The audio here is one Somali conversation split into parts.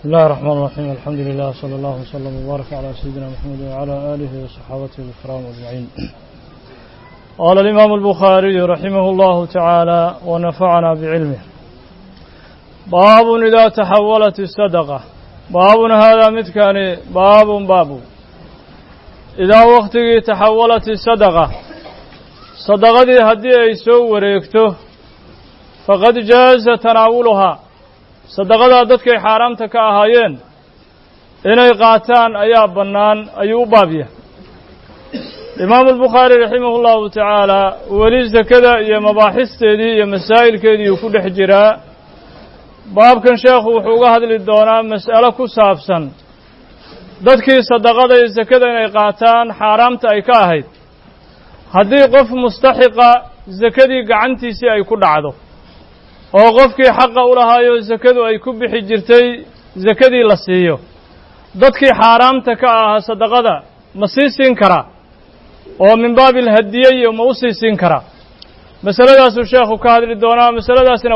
بسم الله الرحمن الرحيم الحمد لله صلى الله وسلم وبارك على سيدنا محمد وعلى آله وصحابته الكرام أجمعين. قال الإمام البخاري رحمه الله تعالى ونفعنا بعلمه. باب إذا تحولت الصدقة. باب هذا متكان باب إذا وقته تحولت الصدقة صدقة هدي يسو وريكته فقد جاز تناولها. sadaqadaa dadkay xaaraamta ka ahaayeen inay qaataan ayaa bannaan ayuu u baabya imaamu albukhaari raximahu llahu tacaala weli sakada iyo mabaaxisteedii iyo masaa'ilkeedii uu ku dhex jiraa baabkan sheekhu wuxuu uga hadli doonaa mas'alo ku saabsan dadkii sadaqada iyo sakada inay qaataan xaaraamta ay ka ahayd haddii qof mustaxiqa sakadii gacantiisii ay ku dhacdo oo qofkii xaqa u lahaayo sakadu ay ku bixi jirtay sakadii la siiyo dadkii xaaraamta ka ahaa sadaqada ma sii siin karaa oo min baabil hadiye ma u sii siin karaa masaladaasuu sheekhu ka hadli doonaa masaladaasina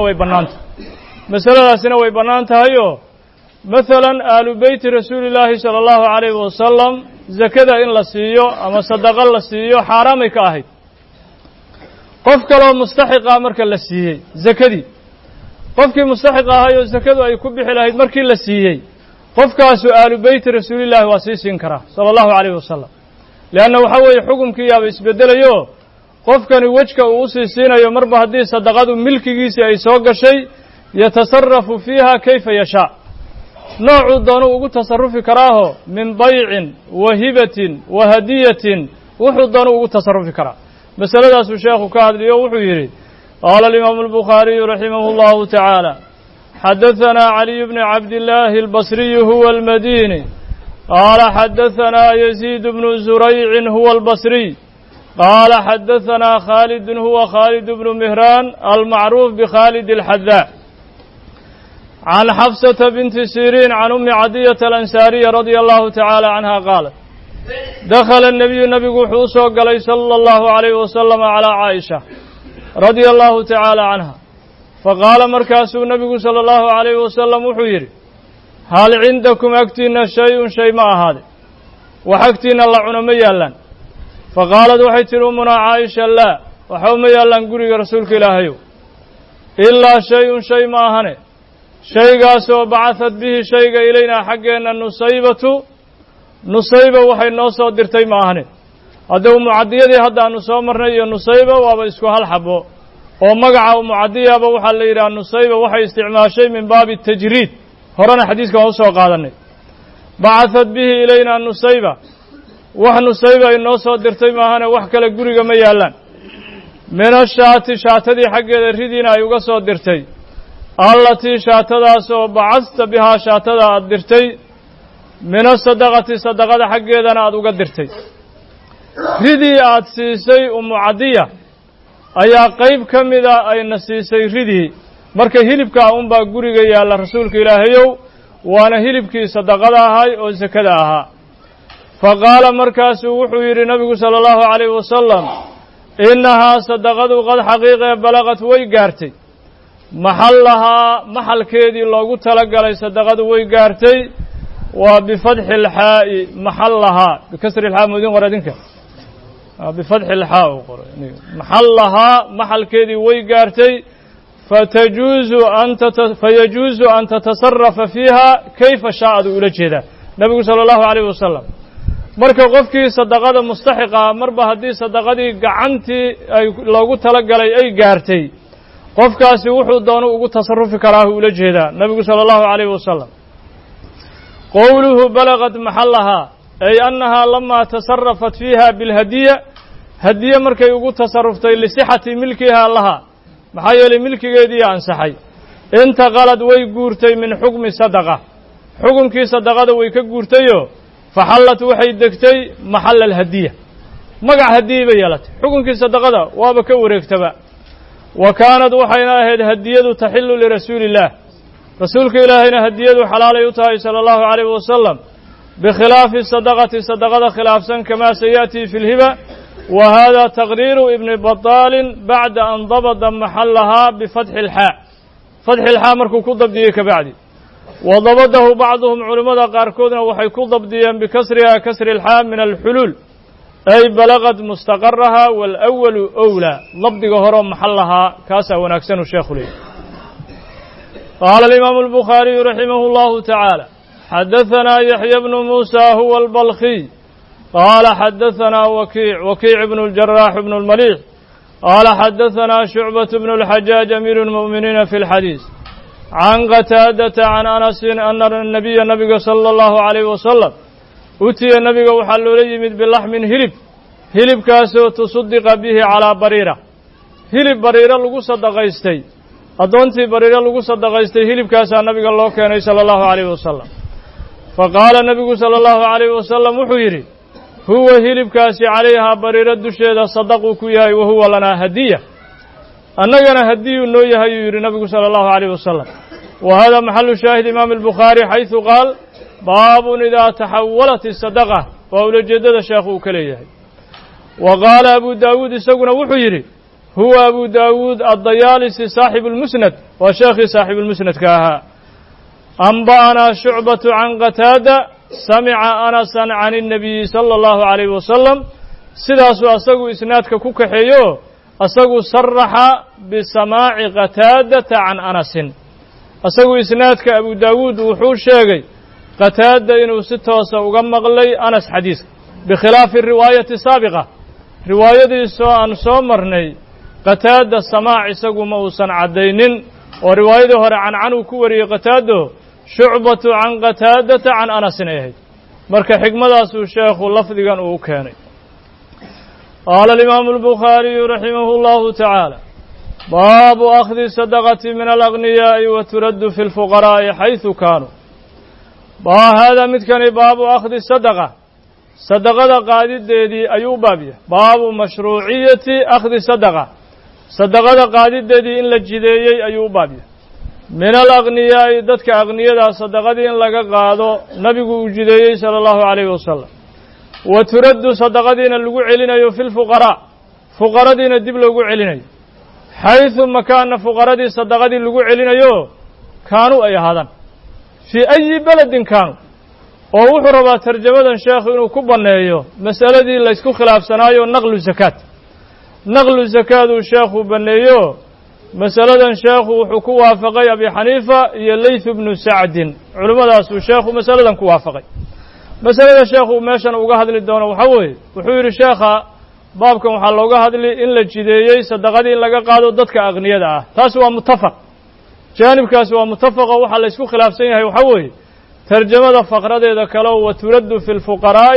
way bannaan tahayoo masalan aalu beyti rasuulillaahi sala allahu calayhi wasalam sakada in la siiyo ama sadaqa la siiyo xaaraamay ka ahayd qof kaloo mustaxiqa marka la siiyey sakadii qofkii mustaxiq ahayoo sakadu ay ku bixi lahayd markii la siiyey qofkaasu aalu beyti rasuulillaahi waa sii siin karaa sala allahu calayhi wasalam leanna waxaa weeye xukumkii yaaba isbeddelayo qofkani wejka uu usii siinayo marba haddii sadaqadu milkigiisii ay soo gashay yatasarafu fiiha kayfa yashaa noocuu doonuu ugu tasarufi karaaho min baycin wa hibatin wa hadiyatin wuxuu doonuu ugu tasarufi karaa masaladaasuu sheekhu ka hadliyo wuxuu yidhi قال الإمام البخاري رحمه الله تعالى حدثنا علي بن عبد الله البصري هو المديني قال حدثنا يزيد بن زريع هو البصري قال حدثنا خالد هو خالد بن مهران المعروف بخالد الحذاء عن حفصة بنت سيرين عن أم عدية الأنسارية رضي الله تعالى عنها قالت دخل النبي حوصه قال صلى الله عليه وسلم على عائشة رضي الله تعالى عنها فقال مركاسو النبي صلى الله عليه وسلم وحيري هل عندكم أكتنا شيء ما هذا وحكتنا الله عنمي لن فقالت وحيتر أمنا عائشة لا وحومي لن قري رسولك إلهي إلا شيء ما هني شيء قاسو بعثت به شيء إلينا حقنا نصيبة وحي نوصو درتي ما هني hadduu mucadiyadii hadda aanu soo marnay iyo nusayba waaba isku hal xabo oo magaca mucadiyaba waxaa la yidhaha nusayba waxay isticmaashay min baabi tajriid horena xadiiskan u soo qaadanay bacahad bihi ilayna nusayba wax nusayba ay noo soo dirtay maahane wax kale guriga ma yaallaan min ashaati shaatadii xaggeeda ridiina ay uga soo dirtay allatii shaatadaas oo bacasta bihaa shaatada aad dirtay min asadaqati sadaqada xaggeedana aad uga dirtay ridii aad siisay umu cadiya ayaa qayb ka mida ayna siisay ridii marka hilibkaa unbaa guriga yaalla rasuulka ilaahayow waana hilibkii sadaqada ahay oo sakada ahaa fa qaala markaasuu wuxuu yidhi nabigu sala allahu calayhi wasalam innahaa sadaqadu qad xaqiiqee balaqad way gaartay maxallahaa maxalkeedii loogu talagalay sadaqadu way gaartay waa bifatxi ilxaa'i maxallahaa bikasri ilxaa moodin qor adinka bifatxi ilxaa uu qoray maxallahaa maxalkeedii way gaartay fayajuuzu an tatasarafa fiiha kayfa shaa'adu ula jeedaa nebigu sala allahu calayhi wasalam marka qofkii sadaqada mustaxiqa marba haddii sadaqadii gacantii ay loogu talagalay ay gaartay qofkaasi wuxuu doonu ugu tasarufi karaahu ula jeedaa nebigu sala allahu calayhi wasalam qowluhu balagad maxallahaa ay annahaa lamaa tasarafat fiiha bilhadiya hadiye markay ugu tasaruftay lisixati milkihaa lahaa maxaa yeelay milkigeedii ansaxay intaqalad way guurtay min xukmi sadaqa xukumkii sadaqada way ka guurtayoo faxallat waxay degtay maxalla alhadiya magac hadiye bay yeelatay xukumkii sadaqada waaba ka wareegtaba wa kaanad waxayna ahayd hadiyadu taxillu lirasuuli illaah rasuulka ilaahayna hadiyadu xalaalay u tahay sala allahu calayhi wasalam bikhilaafi sadaqati sadaqada khilaafsan kamaa sayaأtii fi lhiba wa hada taqriiru ibni bataalin bacda an dabada maxallahaa bifatxi ilxaa fatxi ilxaa markuu ku dabdiyey kabacdi وضبطه بعضهم علماء قاركودنا وحيكون ضبطيا بكسرها كسر الحاء من الحلول أي بلغت مستقرها والأول أولى ضبط هرم محلها كاسا ونكسن الشيخ لي. قال الإمام البخاري رحمه الله تعالى حدثنا يحيى بن موسى هو البلخي قال حدثنا وكيع بن الجراح بن المليح قال حدثنا شعبة بن الحجاج أمير المؤمنين في الحديث عن قتادة عن أنس أن النبي صلى الله عليه وسلم أتي النبي وحلوا لي باللحم هلب كاسو تصدق به على بريرة هلب بريرة لغو صدقايستي أدونتي بريرة لغو صدقايستي هلب كاسا النبي الله كان صلى الله عليه وسلم فقال النبي صلى الله عليه وسلم وحيري هو هلب كاسي عليها بريرة دشيدة صدقوا كياي وهو لنا هدية أننا هدي النوية يري النبي صلى الله عليه وسلم. وهذا محل شاهد إمام البخاري حيث قال باب إذا تحولت الصدقة وأولى جدد الشيخ كليه. وقال أبو داود سقنا وحيري هو أبو داود الضيالسي صاحب المسند وشيخ صاحب المسند كاها أنبأنا شعبة عن قتادة سمع أنسا عن النبي صلى الله عليه وسلم سداسو أسقو إسنادك كوكحيو أسقو صرح بسماع قتادة عن أنس أسقو إسنادك أبو داود وحوش شاقي قتادة إنه ستوسا وقمق لي أنس حديث بخلاف الرواية السابقة رواية أن صومرني قتادة السماع أسقو موسى عدين ورواية عن عنو كوري قتادة شعبة عن قتادة عن أنس إيه مركا حكمة الشيخ اللفظ كان وكاني. قال الإمام البخاري رحمه الله تعالى باب أخذ الصدقة من الأغنياء وترد في الفقراء حيث كانوا. هذا متكن باب أخذ الصدقة صدقة قادد دي أيو بابية باب مشروعية أخذ الصدقة صدقة قادد دي إن لجدي أيو بابية من الأغنياء دتك أغنياء صدقة إن لقى قادو نبي جدي صلى الله عليه وسلم وترد صدقة إن اللقو علينا في الفقراء فقراء دين الدب لقو علينا حيث مكان فقراء دي صدقة دي اللقو علينا كانوا أي هذا في أي بلد كانوا ووحرب ترجمة شيخ إنه كبنا مسألة دي اللي يسكو خلاف سنايو نقل الزكاة نقل الزكاة الشيخ بنيو مسألة شيخ وحكو وافقي أبي حنيفة يليث بن سعد علماء داسو شيخ مسألة كوافقي مسألة الشيخ ماشان وقهد للدونة وحوي وحوير الشيخ بابكم وحال وقهد لي إن لجديي صدقاتي إن لقى قادوا ضدك أغنياء تاسوا متفق جانب كاسوا متفق وحال يسكو خلاف سينها وحوي ترجمة فقرة إذا كلو وترد في الفقراء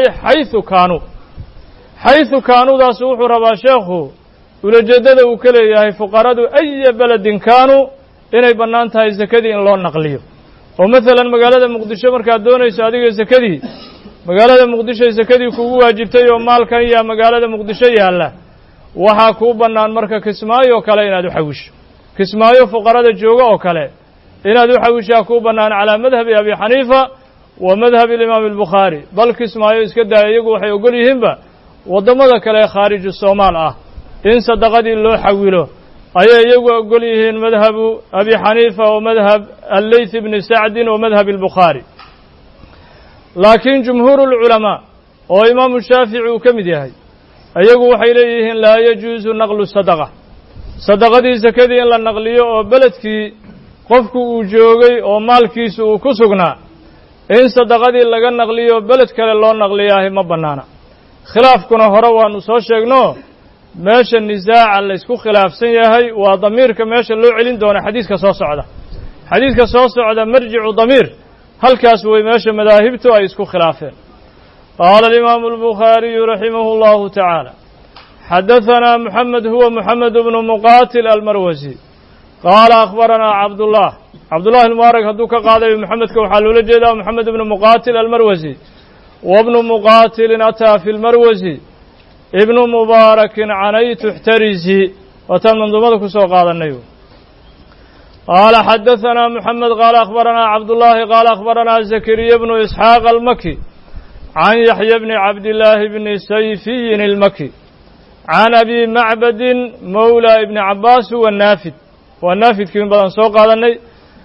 حيث كانوا دا سوح ربا شيخه ولجدد وكليه فقراء أي بلد كانوا إني بنانتها الزكاة إن لون نقليه ومثلا مقالة مقدشة مركا دوني سادقة الزكاة مقالة مقدشة الزكاة كوها جبتي ومال كان يا مقالة مقدشة يا الله وحاكو بنان مركا كسمايو كلا دو حوش كسمايو فقراء الجوغة وكلا إن ذو حوشاكو بنان على مذهب أبي حنيفة ومذهب الإمام البخاري بل كسمايو إسكدا يقو حيقول يهمبا وضمدك لا خارج الصومال إن صدقت الله حوله أي يقول يهن مذهب أبي حنيفة ومذهب الليث بن سعد ومذهب البخاري لكن جمهور العلماء وإمام الشافعي كمديهي أيقو حيليهن لا يجوز نقل الصدقة صدقة زكاة إلا النقلية وبلدك qofku uu joogay oo maalkiisu uu ku sugnaa in sadaqadii laga naqliyo beled kale loo naqliyaa ma banaana khilaafkuna hore waanu soo sheegno meesha nisaaca la isku khilaafsan yahay waa damiirka meesha loo celin doono xadiiska soo socda marjicu damiir halkaas way meesha madaahibtu ay isku khilaafeen qaala al-imaam al-bukhari rahimahullahu ta'ala حدثنا محمد هو محمد بن مقاتل المروزي قال أخبرنا عبد الله المبارك هدوك قال محمد كوحال ولجدا محمد بن مقاتل المروزي وابن مقاتل أتى في المروزي ابن مبارك عنيت احترزي وتم منظمتك سوى قال النيو قال حدثنا محمد قال أخبرنا عبد الله قال أخبرنا زكريا بن إسحاق المكي عن يحيى بن عبد الله بن سيفي المكي عن أبي معبد مولى ابن عباس والنافذ كم بدن سوق هذا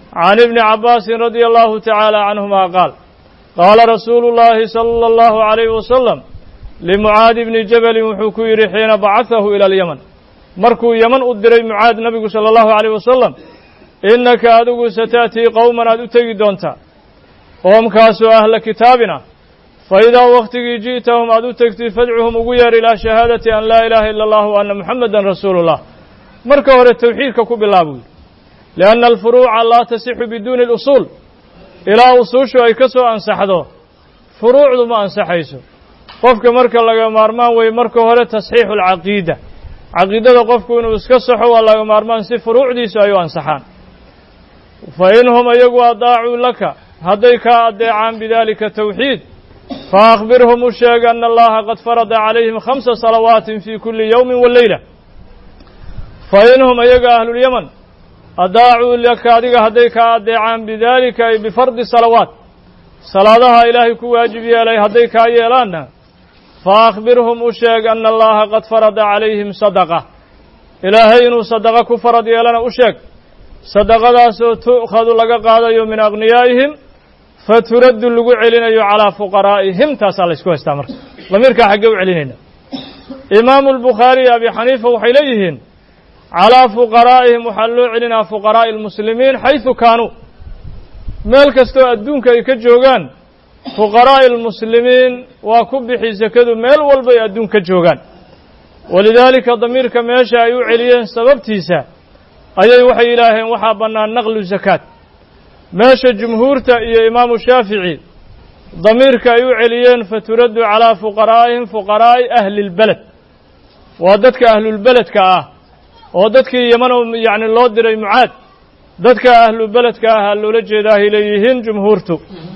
عن ابن عباس رضي الله تعالى عنهما قال قال رسول الله صلى الله عليه وسلم لمعاذ بن جبل وحكير حين بعثه إلى اليمن مركو يمن أدري معاذ نبي صلى الله عليه وسلم إنك أدوك ستأتي قوما أدوتي دونتا قوم كاسوا أهل كتابنا فإذا وقتك جئتهم أدوتك فادعهم وغير إلى شهادة أن لا إله إلا الله وأن محمدا رسول الله مركو هو التوحيد ككب الله لأن الفروع لا تصح بدون الأصول إلى أصوش أي كسو أنسحدو فروع ما أنسحيسو قفك مركا لغا مارمان وي مركا هو تصحيح العقيدة عقيدة قفك إنه اسكسحو لغا مارمان سي فروع ديسو أيو أنسحان فإنهم يقوى ضاعوا لك هديك أدعان بذلك التوحيد فأخبرهم الشيخ أن الله قد فرض عليهم 5 صلوات في كل يوم والليلة فإنهم يقى أهل اليمن أداعوا لك هديك أدعان بذلك أي بفرض صلوات صلاتها إلهي كواجبي علي هديك أيلانا فأخبرهم الشيخ أن الله قد فرض عليهم صدقة إلهي إنه صدقك فرض يلانا الشيخ صدقة تؤخذ لك قادة من أغنيائهم فترد اللقو علينا على فقرائهم تاسال اسكو استمر ضميرك حقو علينا إمام البخاري أبي حنيفة وحليهن على فقرائهم وحلو علينا فقراء المسلمين حيث كانوا مالك استوى الدونك يكجوغان فقراء المسلمين وكبحي زكدوا مال والبي الدونك جوغان ولذلك ضميرك ماشا يعليين سببتيسا أي وحي إلهي وحابنا نغل الزكاة ماشا جمهورتا إيا إمام الشافعي ضميرك يعليين فترد على فقرائهم فقراء أهل البلد وددك أهل البلد كآه وددك يمنهم يعني الله دري معاد ددك أهل البلد كآه اللولجي إليهن جمهورتو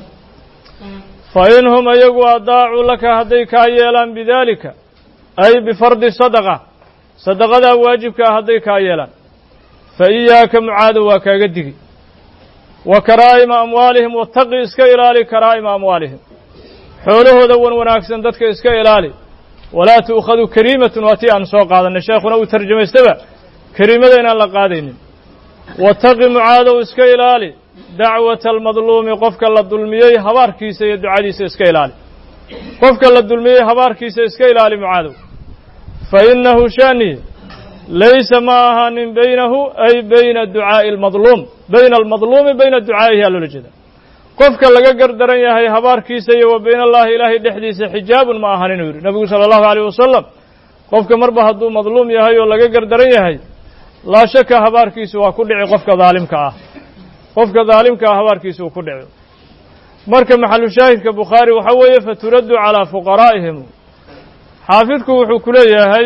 فإنهم يقوى ضاعوا لك هديك أيلان بذلك أي بفرض صدقة واجبك هديك أيلان فإياك معاذ وكاقدك وكرائم أموالهم واتقي اسكا إلالي كرائم أموالهم حوله دون وناكسن دتك اسكا إلالي ولا تؤخذ كريمة واتي عن سوق هذا الشيخ ونو ترجمة استبع كريمة دينا لقادين واتقي معاذ اسكا إلالي دعوة المظلوم قفك للظلمية هبار كيسي يدعى اسكا إلالي قفك للظلمية هبار كيسي اسكا إلالي معاذ فإنه شاني ليس معها من بينه أي بين الدعاء المظلوم بين المظلوم بين الدعاء هي الوجدة قفك لغا قردرن يحي هبار كيسي وبين الله إلهي دحديس حجاب معها نور نبي صلى الله عليه وسلم قفك مربه هدو مظلوم يحي ولغا قردرن يحي لا شك هبار كيسي وكدع قفك ظالمك قفك ظالمك هبار كيسي وكدع مركب محل شاهد كبخاري وحوية فترد على فقرائهم حافظك وحكولي هي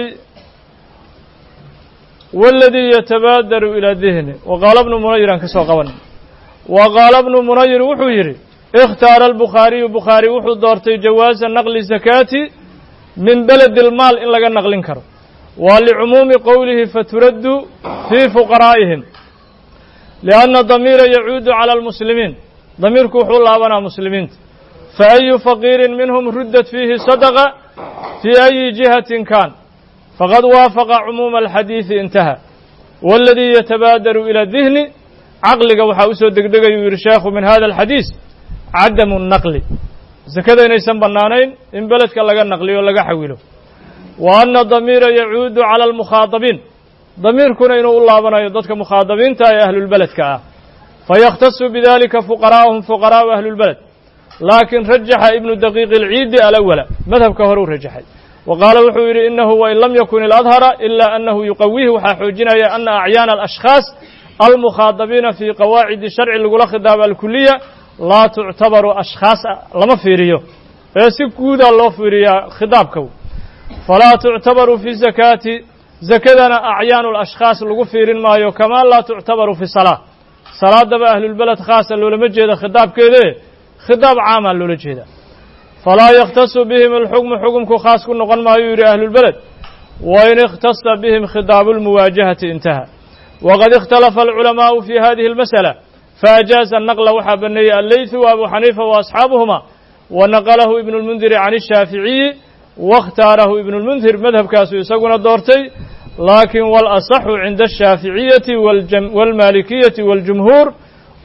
والذي يتبادر إلى ذهنه وقال ابن منير كسو قبن وقال ابن منير وحيري اختار البخاري وحو دورتي جواز نقل الزكاة من بلد المال إن لغا نقلن كرو ولعموم قوله فترد في فقرائهم لأن الضمير يعود على المسلمين ضميرك وحو الله بنا مسلمين فأي فقير منهم ردت فيه صدقة في أي جهة كان فقد وافق عموم الحديث انتهى والذي يتبادر إلى الذهن عقلك وحاوسه دقدق يرشاخ من هذا الحديث عدم النقل زكذا ينسان بنانين إن بلدك لغا نقلي ولغا حويله وأن الضمير يعود على المخاطبين ضمير كنا إنه الله بنا يضدك مخاطبين تاي أهل البلد كآه فيختص بذلك فقراءهم فقراء أهل البلد لكن رجح ابن دقيق العيد الأول مذهب كهرو رجحي وقال وحوير إنه وإن لم يكن الأظهر إلا أنه يقويه وحاجنا أن أعيان الأشخاص المخاطبين في قواعد الشرع اللي خطاب الكلية لا تعتبر أشخاص لما فيريو فيسكود الله فيريا خطابك فلا تعتبر في الزكاة زكدنا أعيان الأشخاص اللي فيرين ما يو كمان لا تعتبر في الصلاة صلاة دبا أهل البلد خاصة اللي لمجيدا خطاب كده خطاب عام اللي لجيدا فلا يختص بهم الحكم حكمك خاص كن نقل ما يري أهل البلد وإن اختص بهم خطاب المواجهة انتهى وقد اختلف العلماء في هذه المسألة فأجاز النقل وحبني الليث وأبو حنيفة وأصحابهما ونقله ابن المنذر عن الشافعي واختاره ابن المنذر مذهب كاسو يسقون الدورتي لكن والأصح عند الشافعية والمالكية والجمهور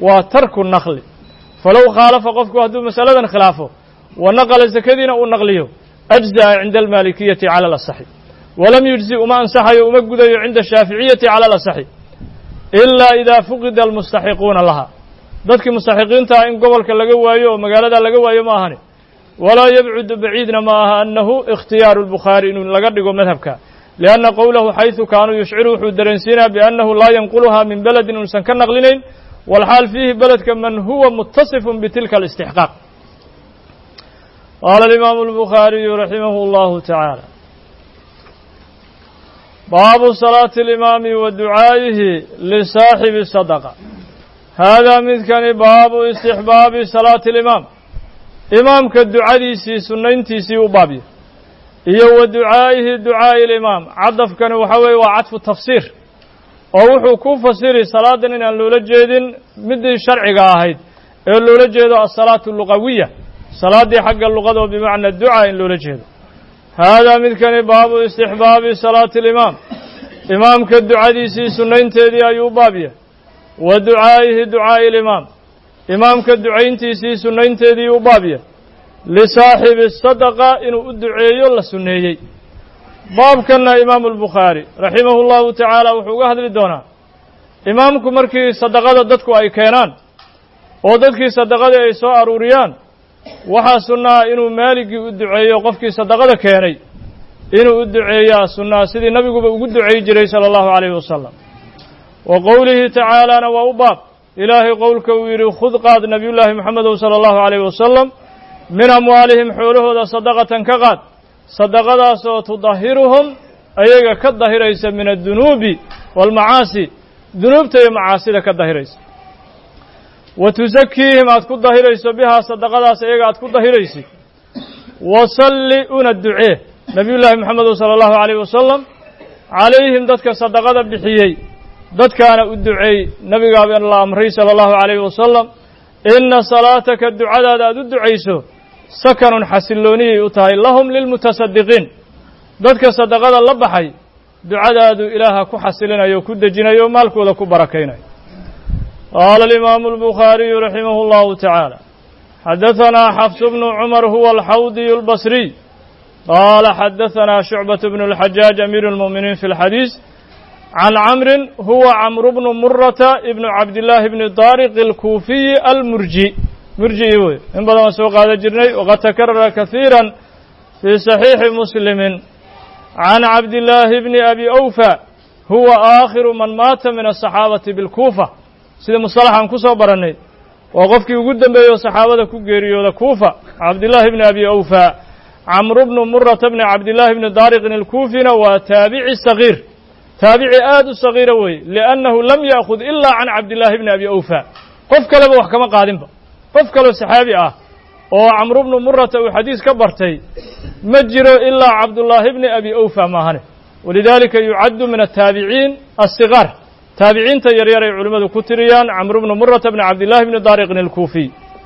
وترك النقل فلو خالف قفك هدو مسألة خلافه ونقل زكدينا ونقليه أجزاء عند المالكية على الأصح ولم يجزئ ما أنصحه ومجد عند الشافعية على الأصح إلا إذا فقد المستحقون لها ذلك مستحقين تا إن قبلك لقوايو ومقالة لقوايو ما هني ولا يبعد بعيدنا معها أنه اختيار البخاري إنه لقدقوا مذهبك لأن قوله حيث كانوا يشعروا حدرنسينا بأنه لا ينقلها من بلد إنسان كالنقلين والحال فيه بلد كمن هو متصف بتلك الاستحقاق. قال الإمام البخاري رحمه الله تعالى باب صلاة الإمام ودعائه لصاحب الصدقة. هذا مثل باب استحباب صلاة الإمام إمام كالدعاء سي سننتي سي وبابي إيو ودعائه دعاء الإمام عطف كان وحوي وعطف التفسير أو وحو فسيري صلاة إن اللولة جيدين مد الشرع قاهد اللولة جيدة الصلاة اللغوية صلاة دي حق اللغة بمعنى الدعاء اللولة جيدة. هذا مثل باب استحباب صلاة الإمام إمام كالدعاء سي سننتي دي أيو بابي ودعائه دعاء الإمام إمام كالدعين تيسي سنين تيدي وبابية لصاحب الصدقة إنه أدعي الله سنيي. باب كنا إمام البخاري رحمه الله تعالى وحقه هذا الدونا إمامكم مركي صدقة ددكو أي كينان وددكي صدقة أي سواء روريان وحا سنة إنه مالك أدعي وقفكي صدقة كيني إنه أدعي سنة سيدي النبي أدعي جري صلى الله عليه وسلم. وقوله تعالى نوى باب إلهي قولك ويري خذ قاد نبي الله محمد صلى الله عليه وسلم من أموالهم حوله صدقة كقاد صدقة تطهرهم أيها كالظهيريس من الذنوب والمعاصي ذنوب تي معاصي كالظهيريس وتزكيهم أتكو الظهيريس بها صدقة أيها أتكو الظهيريس وصلئون الدعاء نبي الله محمد صلى الله عليه وسلم عليهم ذاتك صدقة بحيي dad kaana u duceey nabigaaba in la amray sala allahu calayhi wasalam inna salaataka ducadaada aad u ducayso sakanun xasillooniyay u tahay lahum lilmutasadiqiin dadka sadaqada la baxay ducadaadu ilaaha ku xasilinayo ku dejinayo maalkooda ku barakaynayo. qaala alimaamu albukhaariyu raximahu allahu tacaala xadahanaa xafsu bnu cumar huwa alxawdiyu albasriy qaala xadahanaa shucbatu bnu alxajaaj amiiru lmu'miniin fi lxadiis عن عمرو هو عمرو بن مرة ابن عبد الله بن طارق الكوفي المرجي مرجي إن بدأ سوق هذا الجرني وقد تكرر كثيرا في صحيح مسلم عن عبد الله بن أبي أوفى هو آخر من مات من الصحابة بالكوفة سيد مصطلح عن كوسا برني وقفك قدام بي الصحابة كوغيريو الكوفة عبد الله بن أبي أوفى عمرو بن مرة بن عبد الله بن طارق الكوفي وتابع الصغير تابعي آد الصغير وي لأنه لم يأخذ إلا عن عبد الله بن أبي أوفى قف كلبه وحكما قادم قف كلبه صحابي وعمرو بن مرة وحديث كبرتي مجروا إلا عبد الله بن أبي أوفى ما هنه ولذلك يعد من التابعين الصغار تابعين تيريري علماء كتريان عمرو بن مرة بن عبد الله بن طارق الكوفي.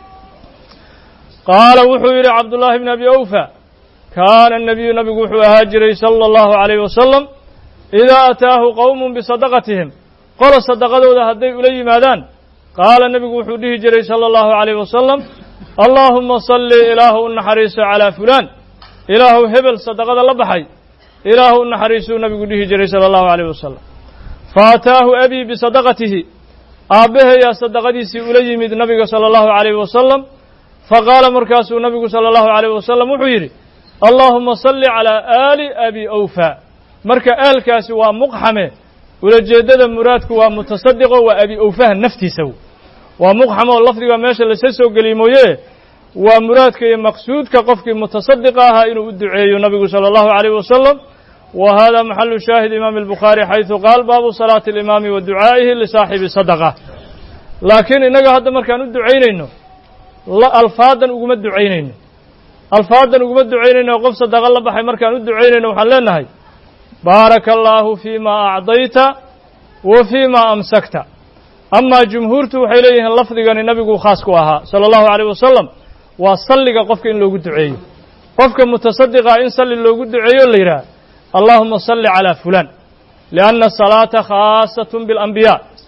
قال وحوير عبد الله بن أبي أوفى كان النبي وحو هاجري صلى الله عليه وسلم إذا أتاه قوم بصدقتهم قال صدقته هدي إلي مادان قال النبي وحوده جري صلى الله عليه وسلم اللهم صل إله النحريس على فلان إله هبل صدقة الله بحي إله النحريس النبي وحوده جري صلى الله عليه وسلم فأتاه أبي بصدقته أبيه يا صدقتي إلي من النبي صلى الله عليه وسلم فقال مركز النبي صلى الله عليه وسلم وحيري اللهم صل على آل أبي أوفى marka aalkaasi waa muqxame ulajeedada muraadku waa mutasaddiqo waa abi awfaha naftiisa waa muqxamo lafdiga meesha la soo geliyay waa muraadka iyo maqsuudka qofkii mutasaddiq ahaa inuu u duceeyo nabigu sallallahu alayhi wasallam wa hada mahallu shahid imam al-bukhari haythu qala babu salati al-imam wa du'aa'ihi li sahibi sadaqa. laakiin inaga hadda markaan u duceynayno la alfaadan uguma duceynayno qof sadaqa la baxay markaan u duceynayno waxaan leenahay بارك الله فيما أعطيت وفيما أمسكت. أما جمهورته وحيليه اللفظ قال النبي خاصكوها صلى الله عليه وسلم وصلق قفك إن لو قد عيه قفك متصدق إن صلي لو قد عيه الليرا اللهم صل على فلان لأن الصلاة خاصة بالأنبياء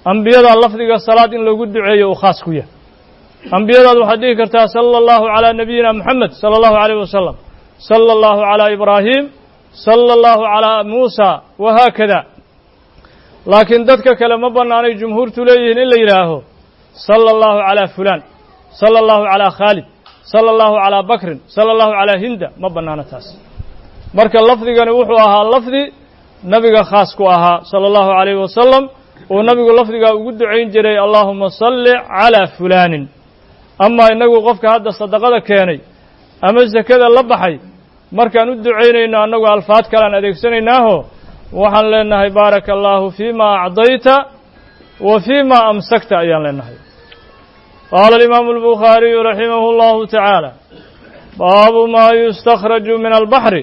ambiyada lafdiga salaad in loogu duceeyo uu khaas ku yahay ambiyadaad waxaad dhihi kartaa sala allahu calaa nabiyina moxamed sala allahu calayh wasalam sala allahu calaa ibraahim sala allahu calaa muusa wahaakada laakiin dadka kale ma bannaanay jumhuurtu leeyihiin in la yidhaaho sala allahu calaa fulaan sala allahu calaa khaalid sala allahu calaa bakrin sala allahu calaa hinda ma bannaano taas marka lafdigani wuxuu ahaa lafdi nabiga khaas ku ahaa sala allahu calayhi wasalam oo nabigu lafdigaa ugu ducayn jiray allaahuma salli calaa fulaanin amaa innagu qofka hadda sadaqada keenay ama sakada la baxay markaan u ducaynayno annagu alfaad kalean adeegsanaynaahoo waxaan leenahay baaraka allaahu fiima acdayta wa fiima amsakta ayaan leenahay qaala alimaamu albukhaariyu raximahu allahu tacaala baabu maa yustakhraju min albaxri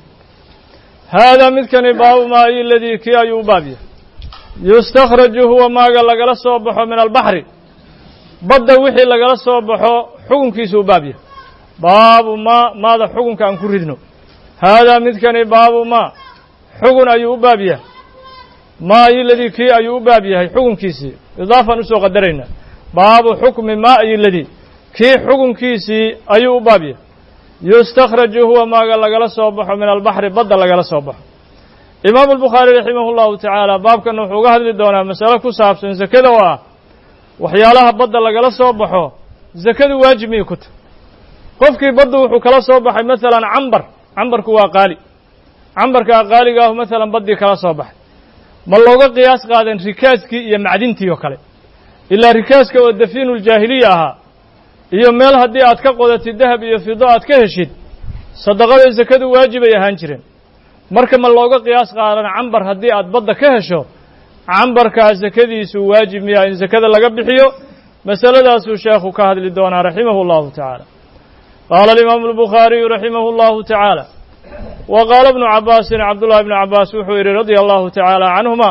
haadaa midkani baabu maa iladii kii ayuu u baab yahay yustakhraju huwa maaga lagala soo baxo min albaxri badda wixii lagala soo baxo xukunkiisu u baab yahay baabu maada xukunka aan ku ridno haadaa midkani baabu maa xugun ayuu u baab yahay maa iladii kii ayuu u baab yahay xukunkiisii idaafaan usoo qadaraynaa baabu xukmi maa iladii kii xukunkiisii ayuu u baab yahay yustakhraju huwa maaga lagala soo baxo min albaxri badda lagala soo baxo imaamu albukhaari raximah allahu tacaala baabkan wuxuu uga hadli doonaa masale ku saabsan sakada oo ah waxyaalaha badda lagala soo baxo sakadu waajib miyay ku tahay qofkii baddu wuxuu kala soo baxay masalan cambarku waa qaali cambarkaa qaaliga ahu masalan baddii kala soo baxay ma looga qiyaas qaadan rikaaskii iyo macdintii oo kale ilaa rikaaska oo dafiinuljaahiliya ahaa iyo meel haddii aad ka qodatid dahab iyo fido aad ka heshid sadaqada sakadu waajibay ahaan jireen marka ma looga qiyaas qaadan cambar haddii aad badda ka hesho cambarkaa sakadiisu waajib miyaa in sakada laga bixiyo masaladaasuu sheekhu ka hadli doonaa raximahu allahu tacaala qaala alimaamu albukhaariyu raximahu allahu tacaala wa qaala ibnu cabaasin cabdullahi ibnu cabbaas wuxuu yidhi radia allahu tacaala canhuma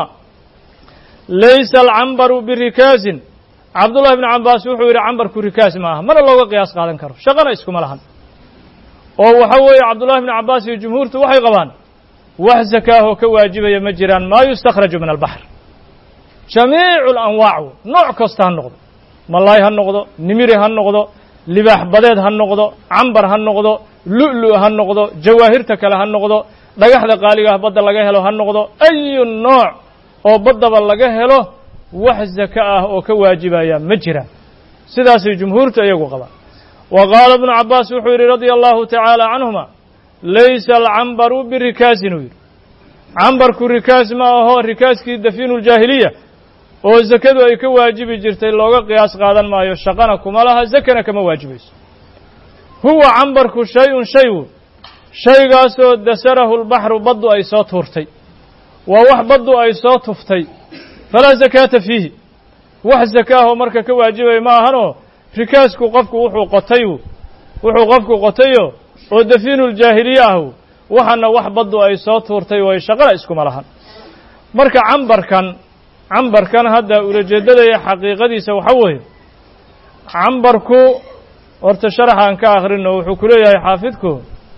laysa alcambaru birikaasin cabdullahi ibnu cabbaas wuxuu yidhi cambarku rikaas ma aha mana looga qiyaas qaadan karo shaqana iskuma lahan oo waxa weeye cabdullahi ibnu cabbaas iyo jumhuurtu waxay qabaan wax sakaahoo ka waajibaya ma jiraan maa yustakhraju min albaxr jamiicu alanwaac nooc kasta ha noqdo malaay ha noqdo nimiri ha noqdo libaax badeed ha noqdo cambar ha noqdo lu'lu' ha noqdo jawaahirta kale ha noqdo dhagaxda qaaligaah badda laga helo ha noqdo ayu nooc oo baddaba laga helo wax saka ah oo ka waajibaya ma jiraan sidaasay jumhuurta iyagu qabaan wa qaala ibnu cabbaas wuxuu yidhi radia allahu tacaala canhuma laysa alcambaru birikaasin uu yidhi cambarku rikaas ma aho rikaaskii dafiinuljaahiliya oo sakadu ay ka waajibi jirtay looga qiyaas qaadan maayo shaqana kuma laha sakana kama waajibayso huwa cambarku shay-un shaygu shaygaasoo dasarahu lbaxru baddu ay soo tuurtay waa wax baddu ay soo tuftay falaa sakaata fiihi wax sakaahoo marka ka waajibaya ma ahanoo rikaasku qofku wuxuu qofku qotayo oo dafiinuljaahiliye ahu waxana wax baddu ay soo tuurtay way shaqana iskuma lahan marka cambarkan hadda ulajeeddada iyo xaqiiqadiisa waxa weeye cambarku horta sharaxaan ka akhrino wuxuu ku leeyahay xaafidku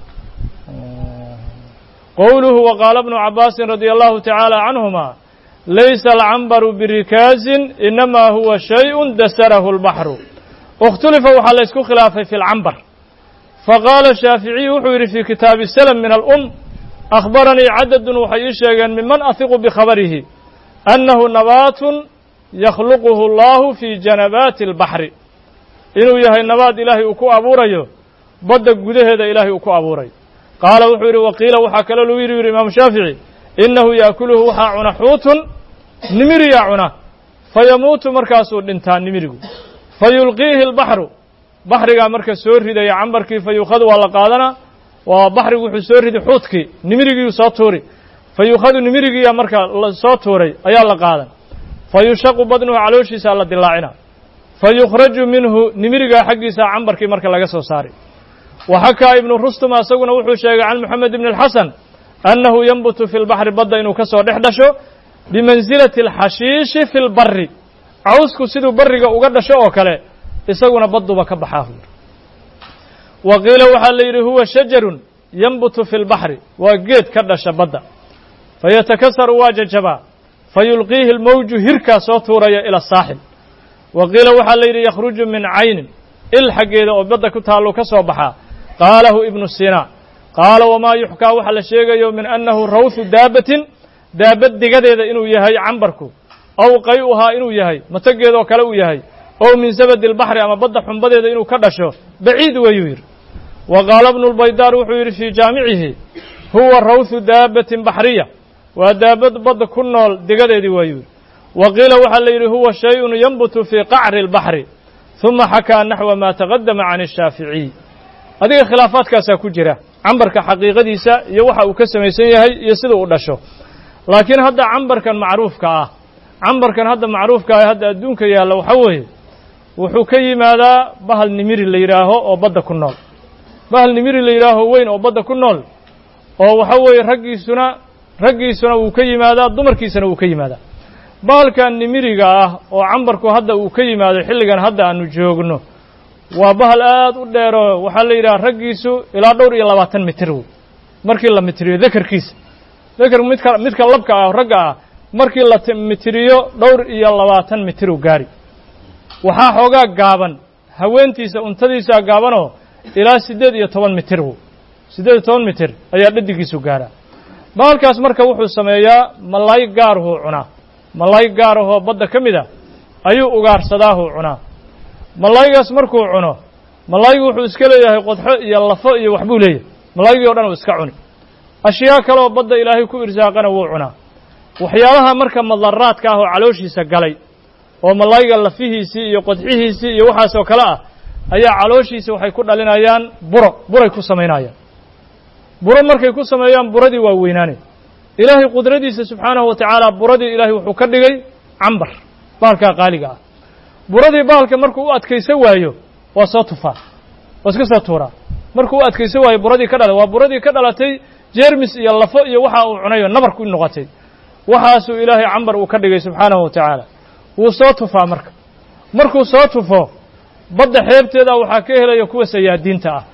qowluhu wa qaala ibnu cabbaasin radia allahu tacaala canhuma laysa alcambaru birikaasin inamaa huwa shayءun dasarahu اlbaxru اkhtulifa waxaa la ysku khilaafay fi اlcambar faqaala shaaficiyu wuxuu yidhi fii kitaabi salm min alum akhbaranii cadadun waxay ii sheegeen miman ahiqu bikhabarihi annahu nabaatun yakhluquhu allahu fii janabaati اlbaxri inuu yahay nabaad ilaahay uu ku abuurayo badda gudaheeda ilaahay uu ku abuurayo qaala wuxuu yidhi waqiila waxaa kaloo lagu yidhi imaamu shaafici innahu yaakuluhu waxaa cuna xuutun nimiriyaa cuna fayamuutu markaasuu dhintaa nimirigu fayulqiihi اlbaxru baxrigaa marka soo ridaya cambarkii fayuukhadu waa la qaadanaa waa baxrigu wuxuu soo ridi xuutkii nimirigiiu soo tuuri fayuukhadu nimirigiiya marka la soo tuuray ayaa la qaadan fayushaqu badnuhu calooshiisaa la dilaacina fayukhraju minhu nimirigaa xaggiisaa cambarkii marka laga soo saaray waxakaa ibnu rustum isaguna wuxuu sheegay can moxamed ibni alxasan annahu yanbutu fi lbaxri badda inuu ka soo dhex dhasho bimansilati alxashiishi fi lbari cawsku siduu barriga uga dhasho oo kale isaguna badduba ka baxaa wa qiila waxaa la yidhi huwa shajarun yanbutu fi lbaxri waa geed ka dhasha badda fayatakasaru waa jajabaa fayulqiihi almawju hirkaa soo tuuraya ila asaaxil wa qiila waxaa la yidhi yakhruju min caynin il xaggeeda oo badda ku taallu ka soo baxaa qaalahu ibnu sinaa qaala wamaa yuxkaa waxaa la sheegayo min annahu rawhu daabatin daabad digadeeda inuu yahay cambarku aw qay'uhaa inuu yahay matageedoo kale uu yahay ow min zabadi albaxri ama badda xumbadeeda inuu ka dhasho baciid weeyuu yidhi wa qaala ibnu lbaydaar wuxuu yidhi fii jaamicihi huwa rawhu daabatin baxriya waa daabad badda ku nool digadeedii waayuu yidhi wa qiila waxaa la yidhi huwa shayun yanbutu fii qacri albaxri ثuma xakaa naxwa ma taqadama can الshaaficiي adiga khilaafaadkaasaa ku jira cambarka xaqiiqadiisa iyo waxa uu ka samaysan yahay iyo sida uu dhasho laakiin hadda cambarkan macruufka ah hadda adduunka yaalla waxa weeye wuxuu ka yimaadaa bahal nimiri la yidhaaho oo badda ku nool bahal nimiri la yidhaaho weyn oo badda ku nool oo waxa weeye raggiisuna wuu ka yimaadaa dumarkiisana wuu ka yimaadaa bahalkan nimiriga ah oo cambarku hadda uu ka yimaado xilligan hadda aanu joogno waa bahal aad u dheero waxaa la yidhaha raggiisu ilaa dhowr iyo 20 mitir wey markii la mitiriyo dakarkiisa midka labka ah ragga ah markii la mitiriyo dhowr iyo 20 mitir u gaari waxaa xoogaa gaaban haweentiisa untadiisa gaabanoo ilaa 18 mitir wey 18 mitir ayaa dhadigiisu gaaraa bahalkaas marka wuxuu sameeyaa malaay gaarhuu cunaa malaay gaar ahoo badda ka mid a ayuu ugaarsadaahu cunaa malaaygaas markuu cuno malaaygu wuxuu iska leeyahay qodxo iyo lafo iyo waxbuu leeyahay malaaygii o dhan uu iska cuni ashyaa kaleoo badda ilaahay ku irsaaqana wuu cunaa waxyaalaha marka madaraadka ah oo calooshiisa galay oo malaayga lafihiisii iyo qodxihiisii iyo waxaasoo kale ah ayaa calooshiisa waxay ku dhalinayaan buray ku samaynayaan buro markay ku sameeyaan buradii waa weynaanay ilaahay qudradiisa subxaanahu wa tacaala buradii ilaahay wuxuu ka dhigay cambar bahalkaa qaaliga ah buradii bahalka markuu u adkaysan waayo waa soo tufaa waa iska soo tuuraa markuu u adkaysan waayo buradii ka dhalay waa buradii ka dhalatay jeermis iyo lafo iyo waxa uu cunayo nabarku noqotay waxaasuu ilaahay cambar uu ka dhigay subxaanahu wa tacaala wuu soo tufaa markuu soo tufo badda xeebteeda waxaa ka helaya kuwa sayaadiinta ah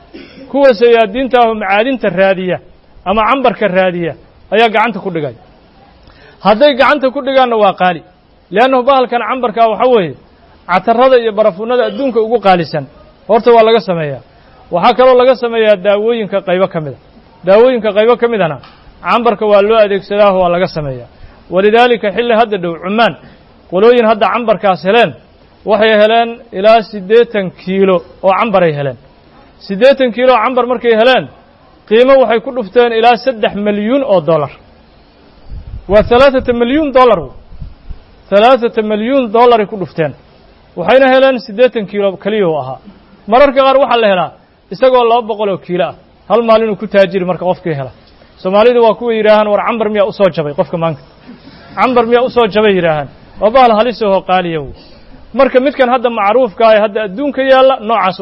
oo macaadinta raadiya ama cambarka raadiya ayaa gacanta ku dhigay hadday gacanta ku dhigaanna waa qaali leannahu bahalkan cambarkaa waxa weeye catarrada iyo barafuunada adduunka ugu qaalisan horta waa laga sameeyaa waxaa kaloo laga sameeyaa daawooyinka qaybo ka midana cambarka waa loo adeegsadaaho waa laga sameeyaa walidaalika xilli hadda dhow cumaan qolooyin hadda cambarkaas heleen waxay heleen ilaa 80 kiilo oo cambaray heleen 80 kiilo cambar markay heleen qiimo waxay ku dhufteen ilaa 3 milyuun oo dollar waa 3 milyuun dollar 3 milyuun dollaray ku dhufteen waxayna heleen 80 kiilo kaliya oo ahaa mararka qaar waxaa la helaa isagoo 200 oo kiilo ah hal maalin uu ku taajiri marka qofkii hela Soomaalidu waa kuwa yiraahan war cambar miyaa u soo jabay qofka maanta cambar miyaa u soo jabay yiraahan waa bahal halis oo qaaliyo marka midkan hadda macruufka ah hadda adduunka yaalla noocaas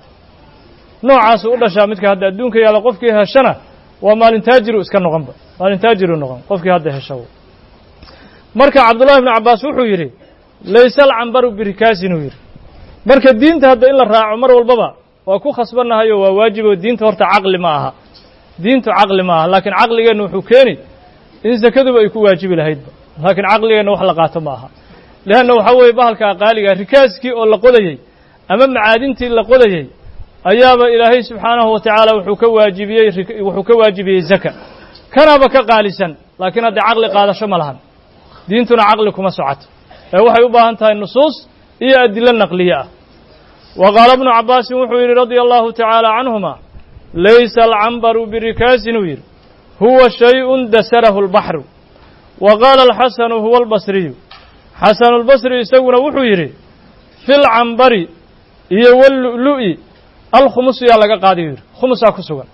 u dhashaa midka hadda adduunka yaalla qofkii heshana waa maalin taajiru iska noqonba maalin taajiru noqon qofkii hadda hesho marka Cabdullah ibn Abbas wuxuu yiri laysa al-ambaru birikaasin uu yiri marka diinta hadda in la raaco mar walbaba waa ku khasbanahay oo waa waajib oo diinta horta aqli ma aha laakiin aqligeenu wuxuu keenay in zakaduba ay ku waajibi lahayd laakiin aqligeenu wax la qaato ma aha leanna waxa weeye bahalka qaaliga rikaaskii oo la qodayay ama macaadintii la qodayay ayaaba ilaahay subxaanahu wa tacaala wuxuu ka waajibiyey zaka kanaba ka qaalisan laakiin hadda aqli qaadasho ma lahan diintuna aqli kuma socoto ee waxay u baahan tahay nusuus iyo adilla naqliye ah wa qaala ibnu Abbaas wuxuu yiri radiyallahu ta'ala anhuma laysa al-ambaru birikaasin yiri huwa shay'un dasarahu al-bahru wa qaala al-Hasan huwa al-Basri Hasan al-Basri isaguna wuxuu yiri fil ambari iyo wal-lu'i al-khumus ya laga qaadiyo khumusa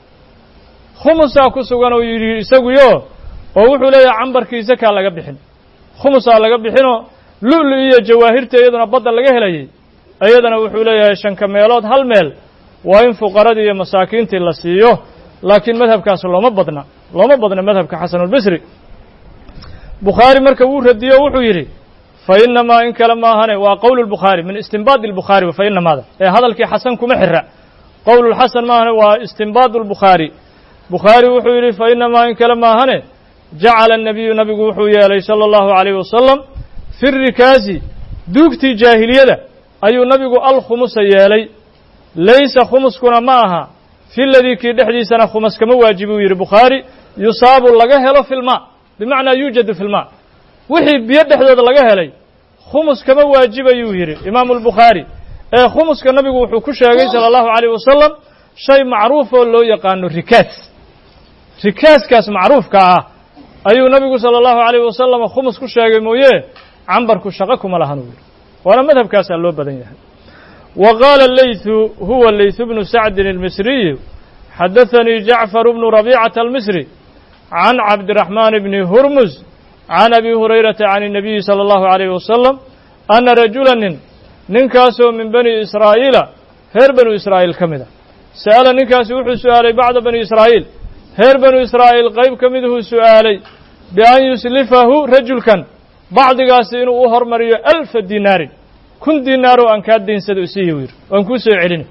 ku sugan oo yiri isaguyo oo wuxuu leeyahay ambarkiisa ka laga bixin khumusa laga bixino lu'lu iyo jawaahirta iyaduna badda laga helayay ayadana wuxuu leeyahay 5 meelood hal meel waa in fuqaradii iyo masaakiintii la siiyo laakiin madhabkaas looma badna madhabka Hasan al-Basri Bukhari marka uu radiyo wuxuu yiri fa inma in kala ma ahane waa qowl al-Bukhari min istinbaad al-Bukhari fa inma hada hadalkii Hasan kuma xira qowl al-Hasan ma ahane waa istinbaad al-Bukhari wuxuu yiri fa inma in kala ma ahane جعل النبي نبي وحويا عليه صلى الله عليه وسلم في الركاز دوكتي جاهلية أي نبي الخمس يالي ليس خمس كنا معها في الذي كي دحدي سنة خمس كما واجبه يري بخاري يصاب لغهله في الماء بمعنى يوجد في الماء وحي بيد حدود لغهلي خمس كما واجبه يري إمام البخاري خمس كالنبي وحو كشاغي صلى الله عليه وسلم شيء معروف لو يقانو ركاز كاس معروف كاه أيو نبي صلى الله عليه وسلم خمس كشاغي مويه عنبركو شقكم لهنوير وانا مذهب كاس اللو بدنيه وقال الليث هو الليث بن سعد المصري حدثني جعفر بن ربيعة المصري عن عبد الرحمن بن هرمز عن أبي هريرة عن النبي صلى الله عليه وسلم أن رجلا ننكاسو من بني إسرائيل هير بنو إسرائيل كمدا سأل ننكاسو وحو سؤالي بعض بني إسرائيل هير بنو إسرائيل قيب كمده سؤالي بأن يسلفه رجل كان بعض قاسين أهر مريو 1000 دينار كن دينار أن كاد دين سدو سيوير وأنكو سيعلني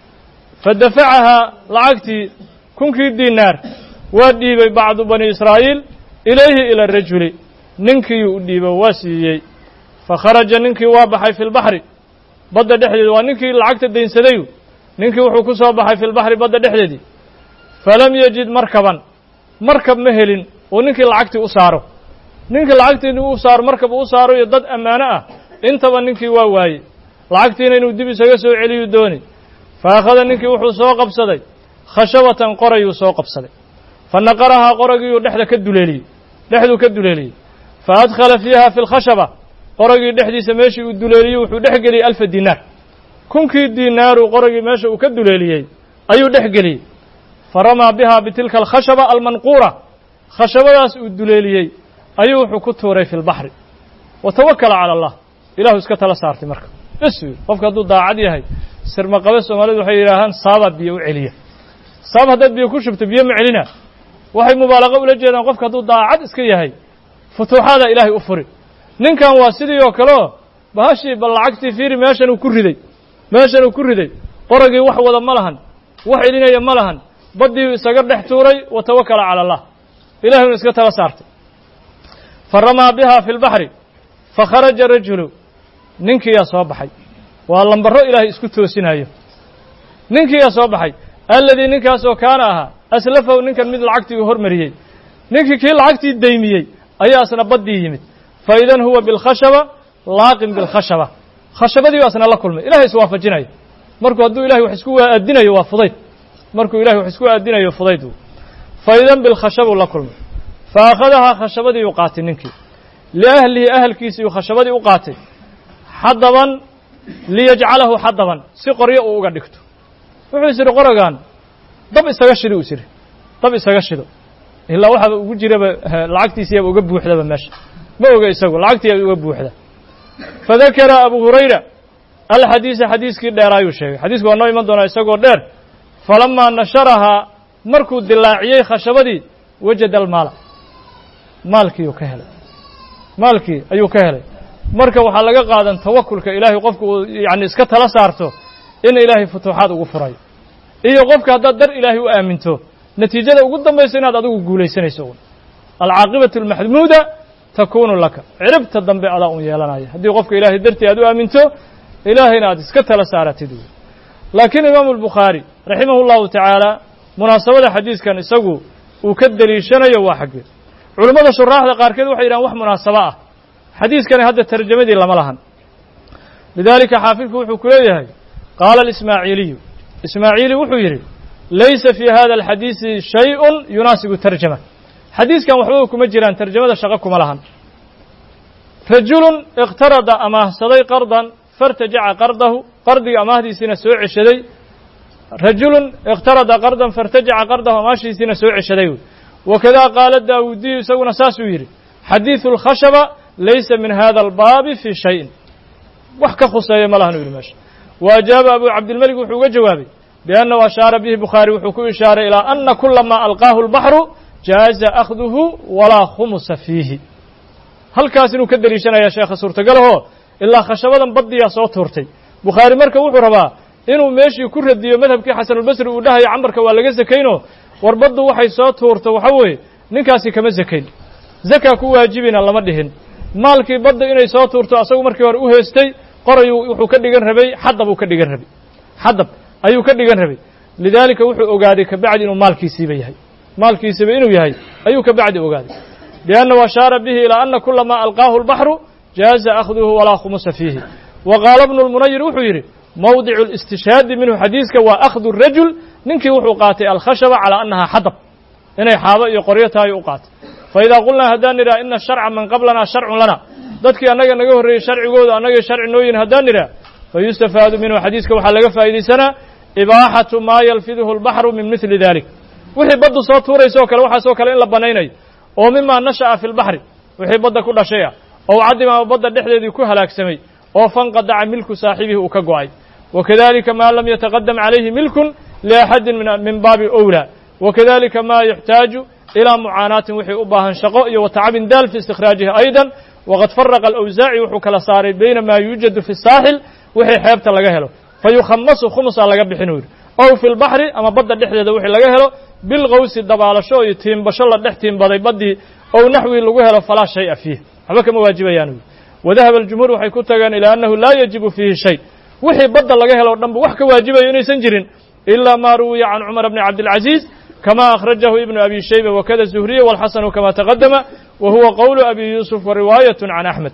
فدفعها لعقتي كن كي دينار ودي بعض بني إسرائيل إليه إلى الرجل ننكي يؤدي بواسيي فخرج ننكي وابحي في البحر بدأ دحدي وننكي لعقت الدين سديو ننكي وحكو صابحي في البحر بدأ دحدي فلم يجد مركب مهل وننكي لعقت أساره ننكي لعقت أسار مركب أساره يضد أمانة انت وننكي واواي لعقتين إنه دبي سيسو علي دوني فأخذ ننكي وحو سوق بصدي خشبة قري سوق بصدي فنقرها قرقي دحد كالدليلي فأدخل فيها في الخشبة قرقي دحدي سماشي الدليلي وحو دحقلي 1000 دينار كنكي دينار وقرقي ماشي كالدليلي أيو دحقلي فرمى بها بتلك الخشبة المنقورة خشبة الدليلي أيو حكتوري في البحر وتوكل على الله إله اسكتلا سارتي مركب اسوي قفك دو داعدي هي سر مقبس ومالد waxay yiraahdaan saabad biyo u celiya saabad dad biyo ku shubta biyo ma celina waxay mubaalaqa ula jeedaan qofka duu daacad iska yahay futuuxada ilaahay u furi ninkan waa sidii oo kale bahashi balacagti fiiri meeshan uu ku riday qoragii wax wada ma lahan wax celinaya ma lahan badii isaga dhex tuuray wa tawakkala ala Allah ilaahay iska tala saartay farama biha fil bahri فخرج الرجل نينكي يا صوبحي والله برو إلهي اسكو توسينايو نينكي يا صوبحي الذي نينكاسو كانها أسلفه نينكا مد العقتي وهرمريي نينكي كي العقتي الديميي أي أسنا بدي يمت فإذا هو بالخشبة لاقم بالخشبة خشبة دي أسنا الله كلمة إلهي سوافة جناي مركو أدو إلهي وحسكوها أدنا يوافضيت مركو إلهي وحسكوها أدنا يوافضيت فإذا بالخشبة الله كلمة فأخذها خشبة دي يقاتل نينكي لأهله أهل كيسي وخشبدي وقاتل حضبا ليجعله حضبا سقرية وقدكتو وحيسر قرقان طب استغشدوا وسير طب استغشدوا إلا واحد وجرب العقتي سياب وقب وحده بمشي ما هو يسوي العقتي وقب وحده فذكر أبو هريرة الحديث حديث كده رايو شيء حديث قال نوي من دون يسوي دير فلما نشرها مركو دلاعيه خشبدي وجد المال مالك يكهل maalkii ayuu ka helay marka waxa laga qaadan tawakkulka ilaahay qofku yaani iska tala saarto in ilaahay futuuxaad ugu furay iyo qofka hadda dar ilaahay u aaminto natiijada ugu dambaysa inaad adigu guuleysanayso al-aaqibatu al-mahmuda takunu laka ciribta dambe ala u yeelanaya hadii qofka ilaahay dartii aad u aaminto ilaahayna aad iska tala saaratid laakiin imaam al-bukhari rahimahullahu ta'ala munaasabada xadiiskan isagu uu ka daliishanayo waa xaqi علماء شراح قاركيد waxay yiraahdaan wax munaasaba ah xadiiskani hadda tarjumadii lama lahan lidalika xaafidku wuxuu ku leeyahay qala al-ismaaciili wuxuu yiri laysa fi hada al-hadith shay'un yunasibu tarjuma xadiiskan waxba kuma jiraan tarjumada shaqo kuma lahan rajulun iqtarada amahsaday qardan fartaja'a qardahu qardiga amahdiisina soo ceshaday rajulun iqtarada qardan fartaja'a qardahu amahdiisina soo ceshaday وكذا قال الداودي سونا ساسويري حديث الخشبة ليس من هذا الباب في شيء وحكى خصايا ملهن بالمشي وأجاب أبو عبد الملك وحوق جوابي بأنه أشار به بخاري وحكو إشارة إلى أن كل ما ألقاه البحر جاز أخذه ولا خمس فيه هل كاسنو كدريشنا يا شيخ صورت قاله إلا خشبة بدي يا صوت هورتي بخاري مركب وحربا إنه ماشي كره ديو مذهب كي حسن البصري ودها يا عمرك ولا جزكينه warbadu waxay soo tuurto waxa weey ninkaasi kama zakayn zaka ku waajibina lama dhihin maalkii badda inay soo tuurto asagu markii hore u heestay qorayuu wuxuu ka dhigan rabay xadab uu ka dhigan rabay xadab ayuu ka dhigan rabay lidaalika wuxuu ogaaday kabacdi inuu maalkiisiiba inuu yahay ayuu kabacdi ogaaday liannahu ashaara bihi ilaa ana kula maa alqaahu albaxru jaaza akhduhu walaa khumusa fiihi wa qaala ibnu lmunayir wuxuu yidhi mawdicu listishhaadi minhu xadiiska waa akhdu rajul ninkii wuxuu qaatay alkhashaba calaa annahaa xadab inay xaabo iyo qoryo tahay u qaatay faidaa qulnaa haddaan nidhaha ina sharca man qablanaa sharcun lana dadkii annaga naga horreeyey sharcigooda annagay sharci noo yihin haddaan nidhaha fayustafaadu minhu xadiiska waxaa laga faa'iidaysanaa ibaaxatu maa yalfiduhu albaxru min mili dalik wixii baddu soo tuuraysa oo kale waxaasoo kale in la bannaynayo oo mima nasha'a fi lbaxri wixii badda ku dhashay ah oo cadima badda dhexdeedii ku halaagsamay oo fanqadaca milku saaxibihi uu ka go'ay wakadalika maa lam yataqadam calayhi milkun liaxadin min baabi owlaa wakadalika ma yuxtaaju ilaa mucaanaatin wixii u baahan shaqo iyo watacabin daal fi istikhraajihi aydan waqad faraqa alawsaaci wuxuu kala saaray bayna maa yuujadu fi saaxil wixii xeebta laga helo fayukhamasu khumusaa laga bixin u yidhi ow fi lbaxri ama badda dhexdeeda wixii laga helo bilqawsi dabaalasho iyo tiimbasho la dhex tiimbaday baddii ow naxwii lagu helo falaa shay'a fiih waxba kama waajibayaan u yidhi wadahaba aljumhuur waxay ku tageen ilaa annahu laa yajibu fiihi shay wixii badda laga helo o dhanba wax ka waajibayo inaysan jirin ilaa maa ruwiya can cumar bni cabdilcaziiz kama akhrajahu ibnu abi shayba wakada zuhriya walxasanu kama taqadama wa huwa qowlu abi yuusuf wa riwaayat can axmed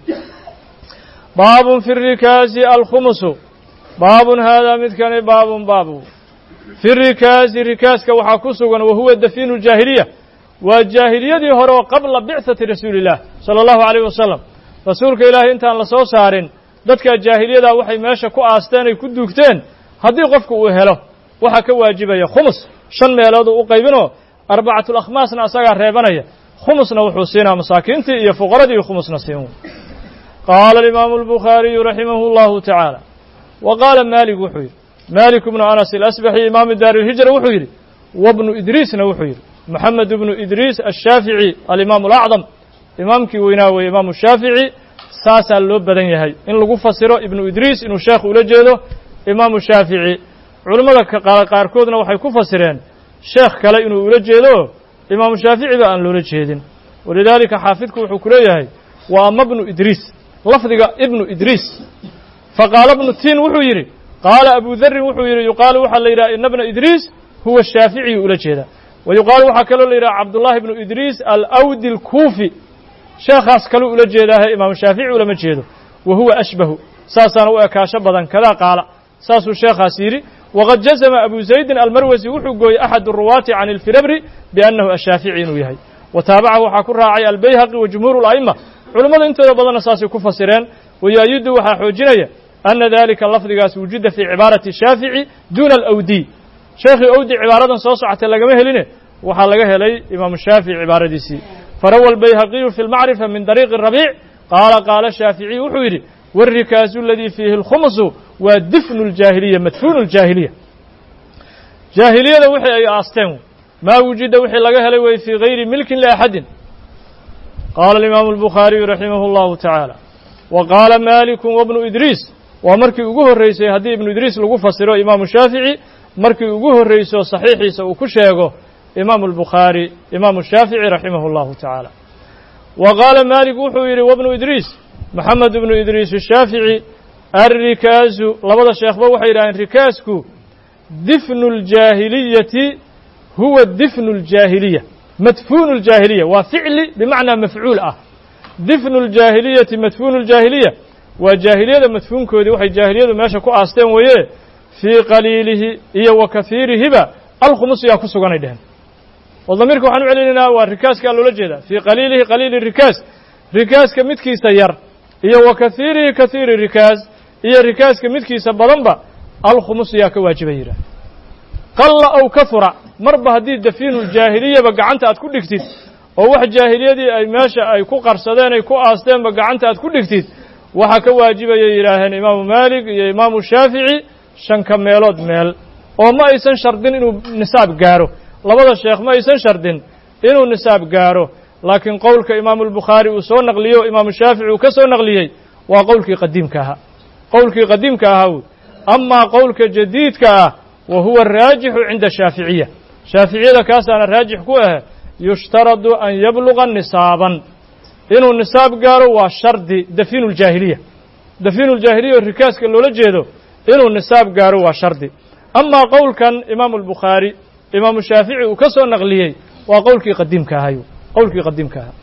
baabun fi rikaasi alkhumusu baabun haadaa midkani baabun baabu fi rikaasi rikaaska waxaa ku sugan wa huwa dafiinu ljaahiliya waa jaahiliyadii hore oo qabla bicati rasuuli illah sala allahu alayh wasalam rasuulka ilaahay intaan la soo saarin dadka jaahiliyadaa waxay meesha ku aasteen ay ku duugteen haddii qofku uu helo waxaa ka waajibaya khumus 5 meelooduu u qaybinoo arbacatulakhmaasna asagaa reebanaya khumusna wuxuu siinaa masaakiintii iyo fuqaradii iyo khumusna siin qaala alimaamu albukhaariyu raximahu allahu tacaala wa qaala maalik wuxuu yidhi maalik ibnu anas alasbaxi imaamu daari ilhijra wuxuu yidhi wabnu idriisna wuxuu yidhi moxamed ibnu idriis ashaafici alimaamu alacdam imaamkii weynaa weeye imaamu shaafici saasaa loo badan yahay in lagu fasiro ibnu idriis inuu sheekh ula jeedo imaamu shaafici culimmada qaarkoodna waxay ku fasireen sheekh kale inuu ula jeedo imaamu shaaficiba aan loola jeedin walidaalika xaafidku wuxuu ku leeyahay wa ama bnu idriis lafdiga ibnu idriis faqaala bnu tin wuxuu yidhi qaala abu darin wuxuu yidhi yuqaalu waxaa la yidhaha ina bna idriis huwa shaaficiyu ula jeeda wa yuqaalu waxaa kaloo la yidhaha cabdullahi bnu idriis alawdi alkuufi sheekhaas kaluu ula jeedaahe imaamu shaafici ulama jeedo wa huwa ashbahu saasaana u ekaasho badan kadaa qaala saasuu sheekhaas yidhi waqad jazama abu zaydin almarwasi wuxuu gooyey axad ruwaati can ilfirabri biannahu ashaafici inuu yahay wa taabacahu waxaa ku raacay albayhaqi wa jumhuuru ala'ima culimmada intooda badanna saasay ku fasireen wayu-ayidu waxaa xoojinaya ana dalika lafdigaas wujida fii cibaarati shaafici duuna alawdiy sheekhii awdi cibaaradan soo socotay lagama heline waxaa laga helay imaamu shaafici cibaaradiisii farawa albayhaqiyu fi lmacrifa min dariiqi rabiic qaala shaaficiy wuxuu yidhi wاrikaasu aladii fiihi اlkhumusu waa difnu اljaahiliya madfuunu اljaahiliya jaahiliyada wixii ay aasteen maa wujida wixii laga helay way fii gayri milkin liaxadin qaala alimaamu albukhaariyu raximah اllahu tacaala wa qaala maaliku wabnu idriis waa markii ugu horreysay haddii ibnu idriis lagu fasiro imaamu shaafici markii ugu horreyso saxiixiisa uu ku sheego imaamu albukhaari imaamu shaafici raximah اllahu tacaala wa qaala maalik wuxuu yidhi wabnu idriis moxamed ibnu idriis ashaafici alrikaasu labada sheekhba waxay yidhahdeen rikaasku difnu اljaahiliyati huwa difnu اljaahiliya madfuunu اljaahiliya waa ficli bimacnaa mafcuul ah difnu اljaahiliyati madfuunu اljaahiliya waa jaahiliyada madfuunkoodii waxay jaahiliyadu meesha ku aasteen weeye fii qaliilihi iyo wa kahiirihiba alkhumus yaa ku suganay dheheen oo damiirka waxaan u celinaynaa waa rikaaskaa loola jeedaa fii qaliilihi qaliili rikaas rikaaska midkiisa yar iyo wa kahiirihi kahiiri rikaas iyo rikaaska midkiisa badanba alkhumus yaa ka waajiba yidhaah qalla ow kahura marba haddii dafiinu ljaahiliyaba gacanta aad ku dhigtid oo wax jaahiliyadii ay meesha ay ku qarsadeen ay ku aasteenba gacanta aad ku dhigtid waxaa ka waajibayay yidhaaheen imaamu maalik iyo imaamu shaafici 5 meelood meel oo ma aysan shardin inuu nisaab gaaro labada sheekh ma aysan shardin inuu nisaab gaaro laakiin qowlka imaamu albukhaari uu soo naqliyo imaamu shaafici uu ka soo naqliyey waa qowlkii qadiimka ahaa qowlkii qadiimka ahaa wy amaa qowlka jadiidka ah wa huwa araajixu cinda shaaficiya shaaficiyada kaasaana raajix ku ah yushtaradu an yabluga nisaaban inuu nisaab gaaro waa shardi dafiinu ljaahiliya dafiinu ljaahiliya oo rikaaska loola jeedo inuu nisaab gaaro waa shardi amaa qowlkan imaamu albukhaari imaamu shaafici uu ka soo naqliyey waa qowlkii qadiimka ahayu qowlkii qadiimka ahaa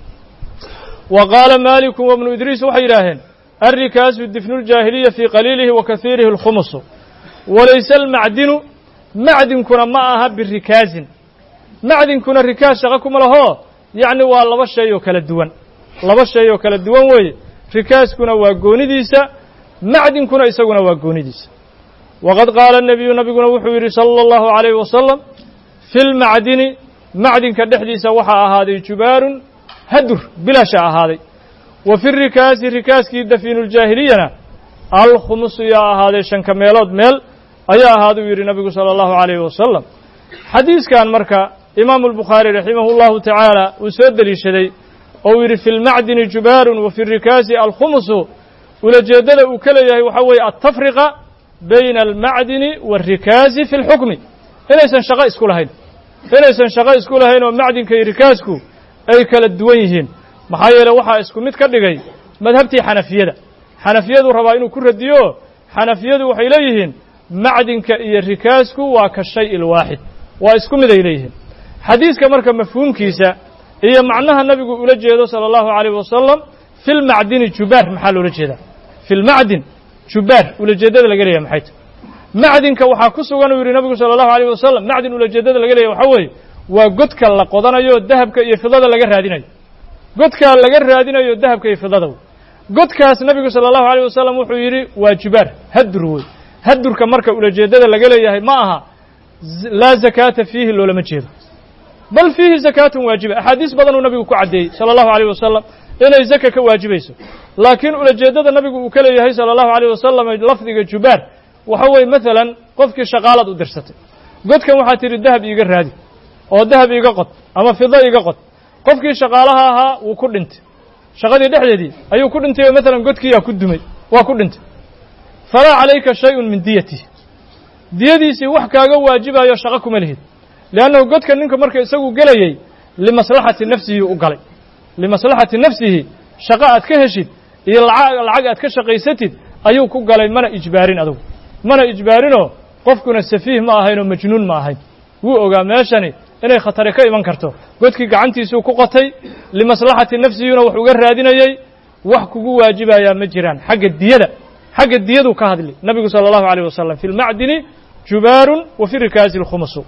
wa qaala maaliku wabnu idriis waxay yidhaaheen alrikaasu difnu ljaahiliya fii qaliilihi wa kahiirihi alkhumusu walayse almacdinu macdinkuna ma aha birikaasin macdinkuna rikaas shaqo kuma lahoo yacni waa laba shay oo kala duwan laba shay oo kala duwan weeye rikaaskuna waa goonidiisa macdinkuna isaguna waa goonidiisa waqad qaala الnabiyu nabiguna wuxuu yidhi salى اllahu عalayh wasalam fi lmacdini macdinka dhexdiisa waxaa ahaaday jubaarun hadur bilaasha ahaaday wa fi rikaasi rikaaskii dafiinu ljaahiliyana alkhumusu yaa ahaaday shanka meelood meel ayaa ahaaduu yidhi nabigu salى اllahu عalayh wasalam xadiiskan marka imaamu albukhaari raximah اllahu tacaala uu soo deliishaday oo uu yidhi fi lmacdini jubaarun wa fi rikaasi alkhumusu ulajeeddada uu ka leeyahay waxaa weeye altafriqa bayna almacdini waalrikaasi fi lxukmi inaysan shaqo isku lahayn inaysan shaqo isku lahayn oo macdinka iyo rikaasku ay kala duwan yihiin maxaa yeele waxaa isku mid ka dhigay madhabtii xanafiyada xanafiyadu rabaa inuu ku radiyo xanafiyadu waxay leeyihiin macdinka iyo rikaasku waa ka shay ilwaaxid waa isku mid ay leeyihiin xadiiska marka mafhuumkiisa iyo macnaha nabigu ula jeedo salى اllahu عalayh wasalam fi lmacdini jubaar maxaa loola jeedaa fi lmacdin jubaar ulajeeddada laga leeyahay maxay tahy macdinka waxaa ku sugan uu yidhi nabigu salى اllahu عalayh wasalam macdin ulajeeddada laga leeyahay waxaa weeye waa godka la qodanayo dahabka iyo fidada laga raadinayo godkaa laga raadinayo dahabka iyo fidada godkaas nabigu salى اllahu عalayh wasalam wuxuu yidhi waa jubaar hadur wey hadurka marka ulajeeddada laga leeyahay ma aha laa zakaata fiihi loolama jeedo bal fiihi zakaatun waajiba axaadiis badan uu nabigu ku caddeeyey salى اllahu عalayh wasalam inay zaka ka waajibayso laakiin ulajeeddada nabigu uu ka leeyahay salى اllahu عalayh wasalam lafdiga jubaar waxa weeye maalan qofkii shaqaalaad u dirsatay godkan waxaa tidhi dahab iiga raadi oo dahab iiga qod ama fido iiga qod qofkii shaqaalaha ahaa wuu ku dhintay shaqadii dhexdeedii ayuu ku dhintay oo maalan godkiiyaa ku dumay waa ku dhintay falaa calayka shayun min diyatihi diyadiisii wax kaaga waajibayo shaqo kuma lihid liannahu godka ninka marka isagu gelayey limaslaxati nafsihi u galay limaslaxati nafsihi shaqo aad ka heshid iyo lacag aad ka shaqaysatid ayuu ku galay mana ijbaarin adugu mana ijbaarinoo qofkuna safiih ma ahayn oo majnuun ma ahayn wuu ogaa meeshani inay khatari ka iman karto godkii gacantiisuu ku qotay limaslaxati nafsihina wax uga raadinayey wax kugu waajibayaa ma jiraan xagga diyaduu ka hadli nabigu salى اllahu عalيه wasalam fi lmacdini jubaarun wa fi rikaasi اlkhumusu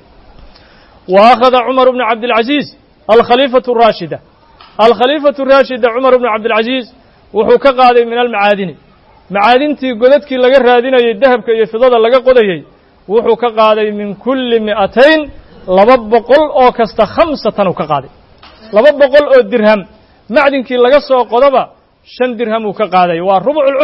wa akhada cumar bnu cabdilcaziiz alkhaliifatu raashida alkhaliifatu raashida cumar bnu cabdilcaziiz wuxuu ka qaaday min almacaadini macaadintii godadkii laga raadinayey dahabka iyo fidada laga qodayey wuxuu ka qaaday min kulli 200 200 oo kasta 5 uu ka qaaday 200 oo dirham macdinkii laga soo qodoba 5 dirham uu ka qaaday waa rubucul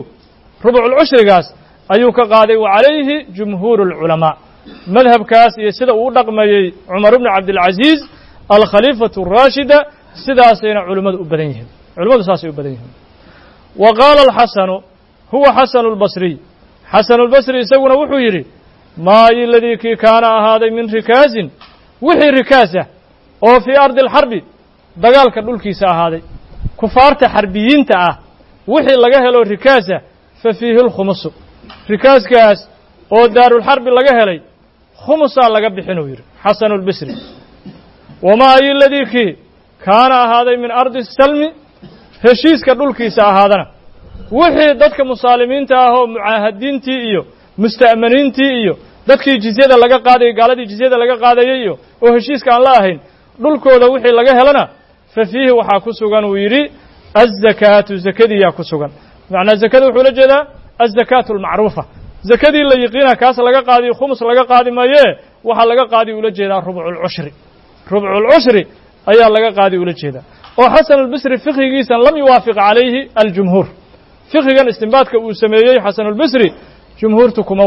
cushrigaas ayuu ka qaaday wa calayhi jumhuurul culamaa madhabkaas iyo sida uu dhaqmayey cumar ibnu cabdilcaziiz alkhaliifatu raashida sidaasayna culimmadu u badan yihiin culimmadu saasay u badan yihiin wa qaala alxasanu huwa xasanu lbasriy xasanu lbasri isaguna wuxuu yidhi maa iladii kii kaana ahaaday min rikaasin wixii rikaasah oo fii ardi alxarbi dagaalka dhulkiisa ahaaday kufaarta xarbiyiinta ah wixii laga helo rikaasah fa fiihi lkhumusu rikaaskaas oo daarulxarbi laga helay khumusaa laga bixinuu yidhi xasanu lbasri wamaa iladii kii kaana ahaaday min ardi salmi heshiiska dhulkiisa ahaadana wixii dadka musaalimiinta ah oo mucaahadiintii iyo musta'maniintii iyo dadkii jizyada laga qaadayay gaaladii jizyada laga qaadayay iyo oo heshiiska aan la ahayn dhulkooda wixii laga helana fa fiihi waxaa ku sugan uu yidhi azakaatu zakadiyaa ku sugan macnaa zakada wuxuu la jeedaa azakaatu almacruufa zakadii la yiqiina kaas laga qaadiyo khumus laga qaadi maayee waxaa laga qaadi ula jeedaa rubculcushri ayaa laga qaadi ula jeedaa oo xasan albasri fiqhigiisan lam yuwaafiq calayhi aljumhuur fiqhigan istinbaadka uu sameeyey xasanulbasri jumhuurtu kuma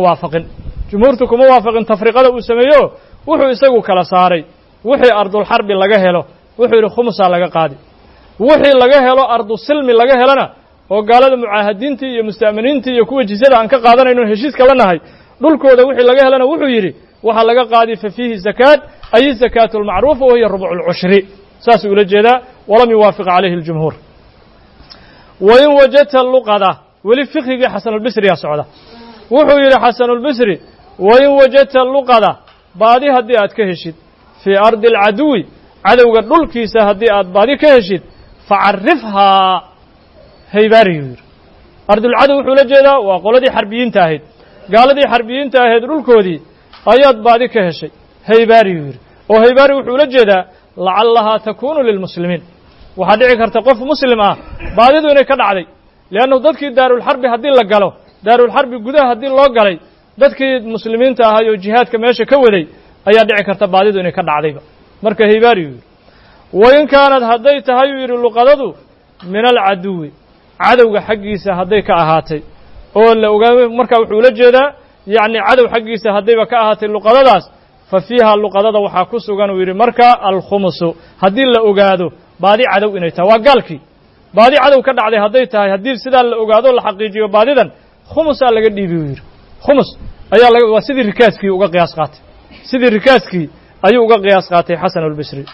waafaqin tafriqada uu sameeyo wuxuu isagu kala saaray wixii ardulxarbi laga helo wuxuu yidhi khumusaa laga qaadi wixii laga helo ardusilmi laga helana oo gaalada mucaahadiintii iyo musta'miniintii iyo kuwa jizyada aan ka qaadanayno heshiiska la nahay dhulkooda wixii laga helana wuxuu yidhi waxaa laga qaadi fa fiihi zakaat ay zakaatu almacruufa wahiya rubculcushri saasuu ula jeedaa walam yuwaafiq calayhi اljumhuur wain wajadta luqada weli fikhigii xasanulbisriyaa socda wuxuu yidhi xasanulbisri wain wajadta luqada baadi haddii aad ka heshid fii ardi alcaduwi cadowga dhulkiisa haddii aad baadi ka heshid facarifhaa haybaariyuu yidhi ardulcadow wuxuu la jeedaa waa qoladii xarbiyiinta ahayd gaaladii xarbiyiinta ahayd dhulkoodii ayaad baadi ka heshay haybaariyuu yidhi oo haybaari wuxuu la jeedaa lacallahaa takuunu lilmuslimiin waxaa dhici karta qof muslim ah baadidu inay ka dhacday leannahu dadkii daarulxarbi haddii la galo daarulxarbi gudaha haddii loo galay dadkii muslimiinta ahay oo jihaadka meesha ka waday ayaa dhici karta baadidu inay ka dhacdayba marka haybaariyuu yidhi wain kaanad hadday tahay uu yidhi luqadadu min alcaduwi cadowga xaggiisa hadday ka ahaatay oo la ogaamay marka wuxuu ula jeedaa yacni cadow xaggiisa haddayba ka ahaatay luqadadaas fa fiiha luqadada waxaa ku sugan uu yidhi marka alkhumusu haddii la ogaado baadi cadow inay tahay waa gaalkii baadi cadow ka dhacday hadday tahay haddii sidaa la ogaado la xaqiijiyo baadidan khumusaa laga dhiibi uu yidhi khumus ayaa waa sidii rikaaskii uga qiyaas qaatay sidii rikaaskii ayuu uga qiyaas qaatay xasan albisri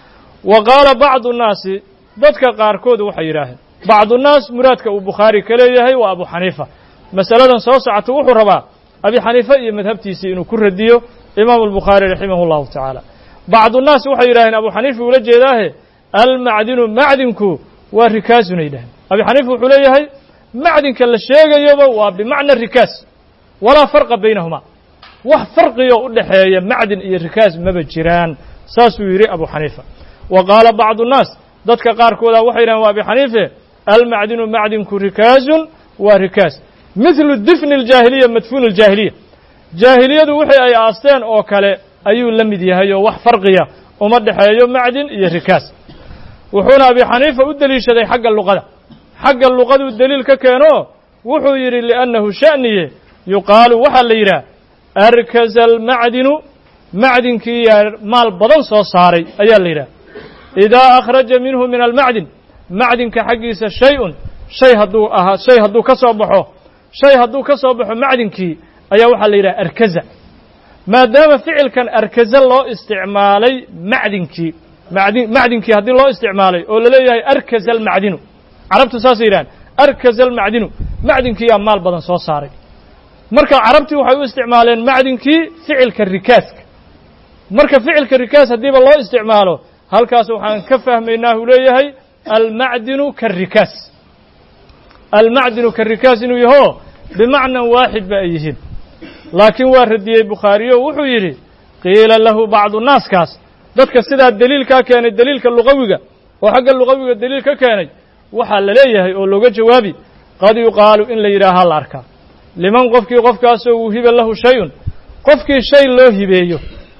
wa qaala bacdu nnaasi dadka qaarkood waxay yidhaaheen bacdu nnaas muraadka uu bukhaari ka leeyahay waa abu xaniifa masaladan soo socota wuxuu rabaa abi xaniifa iyo madhabtiisii inuu ku radiyo imaamu albukhaari raximah allahu tacaala bacdu nnaas waxay yidhaaheen abu xaniifa ula jeedaahe almacdinu macdinku waa rikaasun ay yidhaheen abi xaniifa wuxuu leeyahay macdinka la sheegayoba waa bimacna rikaas walaa farqa baynahuma wax farqiyo u dhexeeya macdin iyo rikaas maba jiraan saasuu yidhi abu xaniifa wa qaala bacdu nnaas dadka qaarkooda waxay yidhahen waa abi xaniife almacdinu macdinku rikaasun waa rikaas mithlu difni aljaahiliya madfuun aljaahiliya jaahiliyadu wixii ay aasteen oo kale ayuu la mid yahay oo wax farqiya uma dhexeeyo macdin iyo rikaas wuxuuna abi xaniifa u deliishaday xagga luqada xagga luqaduu deliil ka keeno wuxuu yidhi liannahu sha'niye yuqaalu waxaa la yidhaha arkaza almacdinu macdinkii yaa maal badan soo saaray ayaa la yidhaha idaa akhraja minhu min almacdin macdinka xaggiisa shay-un shay hadduu ka soo baxo macdinkii ayaa waxaa la yidhaha arkaza maadaama ficilkan arkaza loo isticmaalay macdinkii haddii loo isticmaalay oo la leeyahay arkaza almacdinu carabtu saasay yidhahaan arkaza almacdinu macdinkii yaa maal badan soo saaray marka carabtii waxay u isticmaaleen macdinkii ficilka rikaaska marka ficilka rikaas haddiiba loo isticmaalo halkaas waxaan ka fahmaynaa uu leeyahay almacdinu karikaas almacdinu karikaas inuu yaho bimacnan waaxid ba ay yihiin laakiin waa radiyey bukhaariyo wuxuu yidhi qiila lahu bacdu naaskaas dadka sidaa deliilkaa keenay deliilka luqawiga oo xagga luqawiga deliil ka keenay waxaa la leeyahay oo looga jawaabi qad yuqaalu in la yidhaahaa la arkaa liman qofkaasoo wuhiba lahu shay-un qofkii shay loo hibeeyo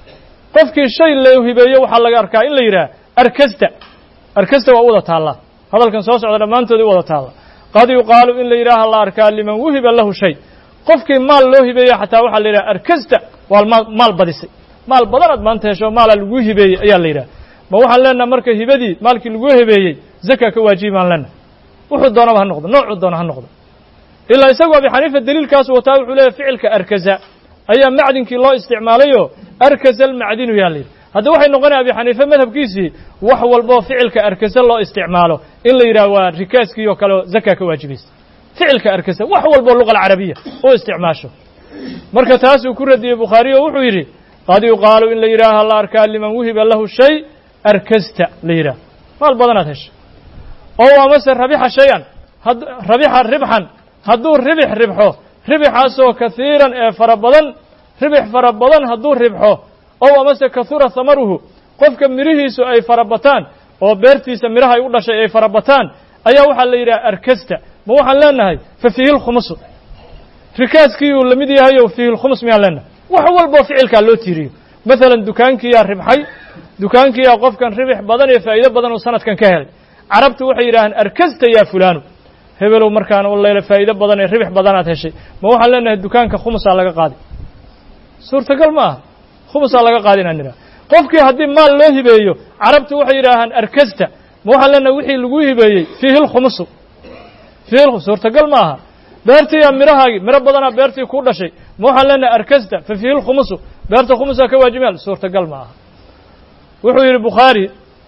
waxaa laga arkaa in la yidhaha arkasta waa u wada taallaa hadalkan soo socda dhammaantood u wada taalla qad yuqaalu in la yidhaaha la arkaa liman wuhiba lahu shay qofkii maal loo hibeeyo xataa waxaa la yidhaha arkasta waa maal badisay maal badanaad maanta hesho maalaa laguu hibeeyey ayaa la yidhaha ma waxaan leenaha marka hibadii maalkii laguu hibeeyey zaka ka waajibi baan leenaha wuxuu doonaba ha noqdo noocuu doona ha noqdo ilaa isagu abi xaniifa deliilkaas wataa wuxuu leeyahy ficilka arkaza ayaa macdinkii loo isticmaalayoo arkaza almacdinu yaa la yidhi hadda waxay noqonaya abi xaniife madhabkiisii wax walboo ficilka arkaza loo isticmaalo in la yidhaha waa rikaaskii oo kaleo zaka ka waajibaysa ficilka arkaza wax walboo luqa alcarabiya u isticmaasho marka taasuu ku radiyey bukhaariyo wuxuu yidhi qad yuqaalu in la yidhaaha la arkaa liman wuhiba lahu shay arkasta la yidhaha maal badanaad hesha oo amase rabixa shay-an rabixa ribxan hadduu ribxo ribixaasoo kahiiran ee ribix fara badan hadduu ribxo ow amase kahura hamaruhu qofka midhihiisu ay farabataan oo beertiisa midhaha ay u dhashay ay farabataan ayaa waxaa la yidhaha arkasta ma waxaan leenahay fa fiihi lkhumusu rikaaskiiyuu la mid yahay o fiihi lkhumus miyaan leenahay wax walboo ficilkaa loo tiiriyo maalan dukaankiyaa ribxay dukaankiyaa qofkan ribix badan iyo faa'iido badan oo sanadkan ka helay carabtu waxay yidhaaheen arkasta yaa fulaanu hebelow markaan u leela faa'iido badan ee ribix badanaad heshay ma waxaan leenahay dukaanka khumusaa laga qaadi suurtagal ma aha khumusaa laga qaadi inaan nidhaha qofkii haddii maal loo hibeeyo carabtu waxay yidhaahaan arkasta ma waxaan leenahay wixii laguu hibeeyey fiihi lkhumusu suurtagal ma aha beertiiyaa midhahaagii midho badanaa beertii kuu dhashay ma waxaan leenahay arkasta fa fiihi lkhumusu beerta khumusaa ka waajibaal suurtagal ma aha wuxuu yidhi bukhaari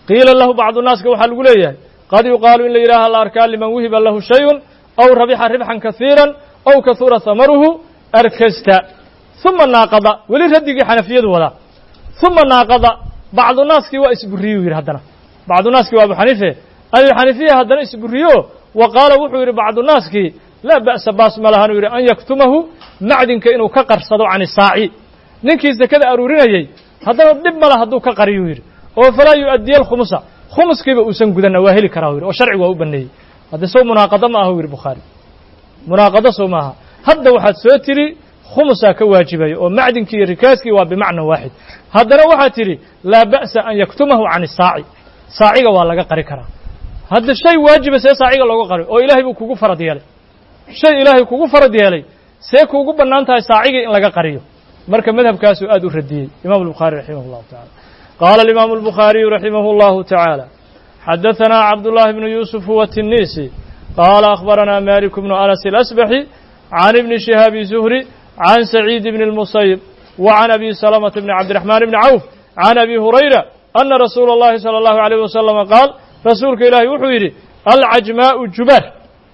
qiila lahu bacdu naaska waxaa lagu leeyahay qad yuqaalu in la yidhaaha la arkaa liman wuhiba lahu shayun aw rabixa ribxan kasiiran aw kahura hamaruhu arkasta uma naaqada weli raddigii xanafiyadu wadaa uma naaqada bacdu naaskii waa isburiyuu yidhi haddana bacdu naaskii waa abu xaniife abu xaniifiya haddana isburiyo wa qaala wuxuu yidhi bacdu naaskii laa ba'sa baas ma lahanuu yidhi an yaktumahu macdinka inuu ka qarsado can isaaci ninkii sakada aruurinayey haddana dhib ma lah hadduu ka qariyuu yidhi oo falaa yu'addiya alkhumusa khumuskiiba uusan gudanna waa heli karaa u yidhi oo sharcigu waa u baneeyey hadde sow munaaqado ma aha u yidhi bukhaari munaaqado sow maaha hadda waxaad soo tidhi khumusaa ka waajibaya oo macdinkii iyo rikaaskii waa bimacna waaxid haddana waxaad tidhi laa ba'sa an yaktumahu can isaaci saaciga waa laga qari karaa hadda shay waajiba see saaciga looga qari oo ilaahay buu kugu farad yeelay shay ilaahay kugu farad yeelay see kuugu bannaan tahay saacigii in laga qariyo marka madhabkaasuu aad u radiyey imam الbukhaari raximah اllahu taعala qaala alimaamu الbukhaariyu raximah اllahu taعaalى xadaثana cabdullahi bnu yuusuf huwa tinisi qaala akhbarana malik bnu anas اlasbaxi can ibni shihaabi zuhri can saciid bni اlmusayib wa can abi salamata bni cabdiraxmaan bni cawf can abi hurayra ana rasuula اllahi salى اllahu عalيyh wasalama qaal rasuulka ilaahi wuxuu yidhi alcajmaa'u jubaar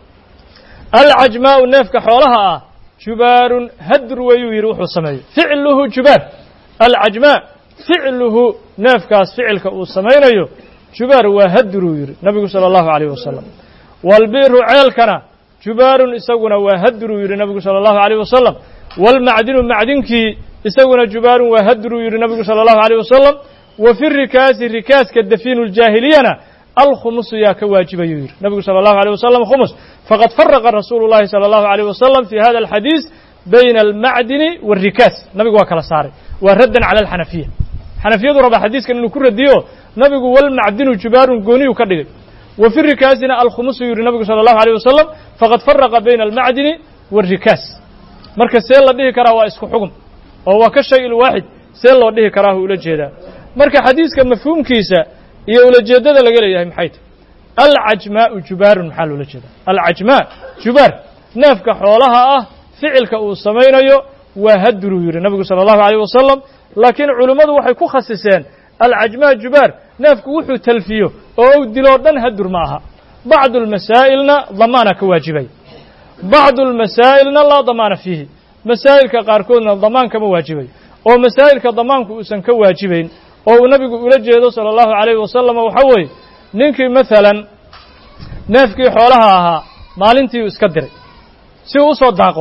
alcajmaa'u neefka xoolaha ah jubaarun hadur wayuu yidhi wuxuu sameeyo ficluhu jubaar alcajmaa ficluhu neefkaas ficilka uu samaynayo jubaar waa haduruu yidhi nabigu salى اllahu عalيyh wasalam waalbi'ru ceelkana jubaarun isaguna waa haduruu yidhi nabigu salى اllahu عalيyh wasalam waalmacdinu macdinkii isaguna jubaarun waa haduruu yidhi nabigu salى اllahu عalيyh wasalam wa fi rikaasi rikaaska dafiinu ljaahiliyana alkhumusu yaa ka waajibayuu yidhi nabigu salى اllahu عalيه wasalam khumus faqad faraqa rasuulu اllahi salى اllahu عalيه wasalam fi hada alxadiis bayna almacdini wاlrikaas nabigu waa kala saaray waa raddan cala alxanafiya xanafiyadu raba xadiiskan inuu ku radiyo nabigu walmacdinu jubaarun gooniyuu ka dhigay wa fi rikaasina alkhumusu yidhi nabigu salى اllahu عalيه wasalam faqad faraqa bayna almacdini wاlrikaas marka see la dhihi karaa waa isku xugum oo waa ka shay ilwaaxid see loo dhihi karaa hu ula jeedaa marka xadiiska mafhuumkiisa iyo ulajeedada laga leeyahay maxay tahy alcajmaa'u jubaarun maxaa loola jeedaa alcajmaa jubaar neefka xoolaha ah ficilka uu samaynayo waa haduruu yidhi nabigu salى اllahu عalيyh wasalam laakiin culimmadu waxay ku khasiseen alcajmaa jubaar neefku wuxuu talfiyo oo u diloo dhan hadur ma aha bacdu almasaa'ilna damaana ka waajibay bacdu almasaa'ilna laa damaana fiihi masaa'ilka qaarkoodna damaan kama waajibay oo masaa'ilka damaanku uusan ka waajibayn oo uu nabigu ula jeedo salى اllahu عalayh wasalam waxaa weeye ninkii maalan neefkii xoolaha ahaa maalintii uu iska diray si uu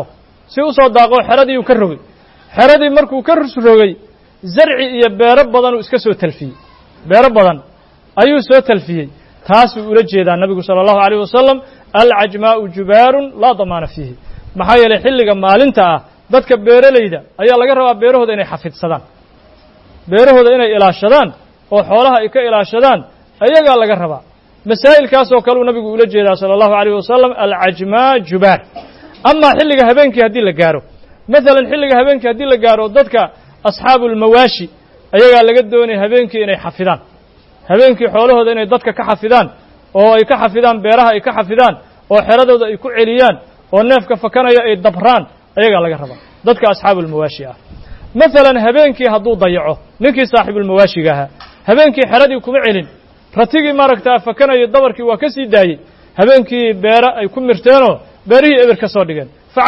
usoo daaqo xeradiiuu ka rogay xeradii markuu ka rogay zarci iyo beero badanuu iska soo talfiyey beero badan ayuu soo talfiyey taasuu ula jeedaa nabigu salى اllahu عalيh wasalam alcajmaa'u jubaarun laa damaana fiihi maxaa yeelay xilliga maalinta ah dadka beeralayda ayaa laga rabaa beerahooda inay xafidsadaan beerahooda inay ilaashadaan oo xoolaha ay ka ilaashadaan ayagaa laga rabaa masaa'ilkaasoo kaleu nabigu ula jeedaa salى اllahu عalيh wasalam alcajmaa jubaar amaa xilliga habeenkii haddii la gaaro maalan xilliga habeenkii haddii la gaaro dadka asxaabu ulmawaashi ayagaa laga doonaya habeenkii inay xafidaan habeenkii xoolahooda inay dadka ka xafidaan oo ay ka xafidaan beeraha ay ka xafidaan oo xeradooda ay ku celiyaan oo neefka fakanaya ay dabraan ayagaa laga rabaa dadka asxaabuulmawaashi ah maalan habeenkii hadduu dayaco ninkii saaxiibulmawaashiga ahaa habeenkii xeradii kuma celin ratigii maaragtaa fakanaya dabarkii waa ka sii daayey habeenkii beera ay ku mirteenoo beerihii eber ka soo dhigeen fa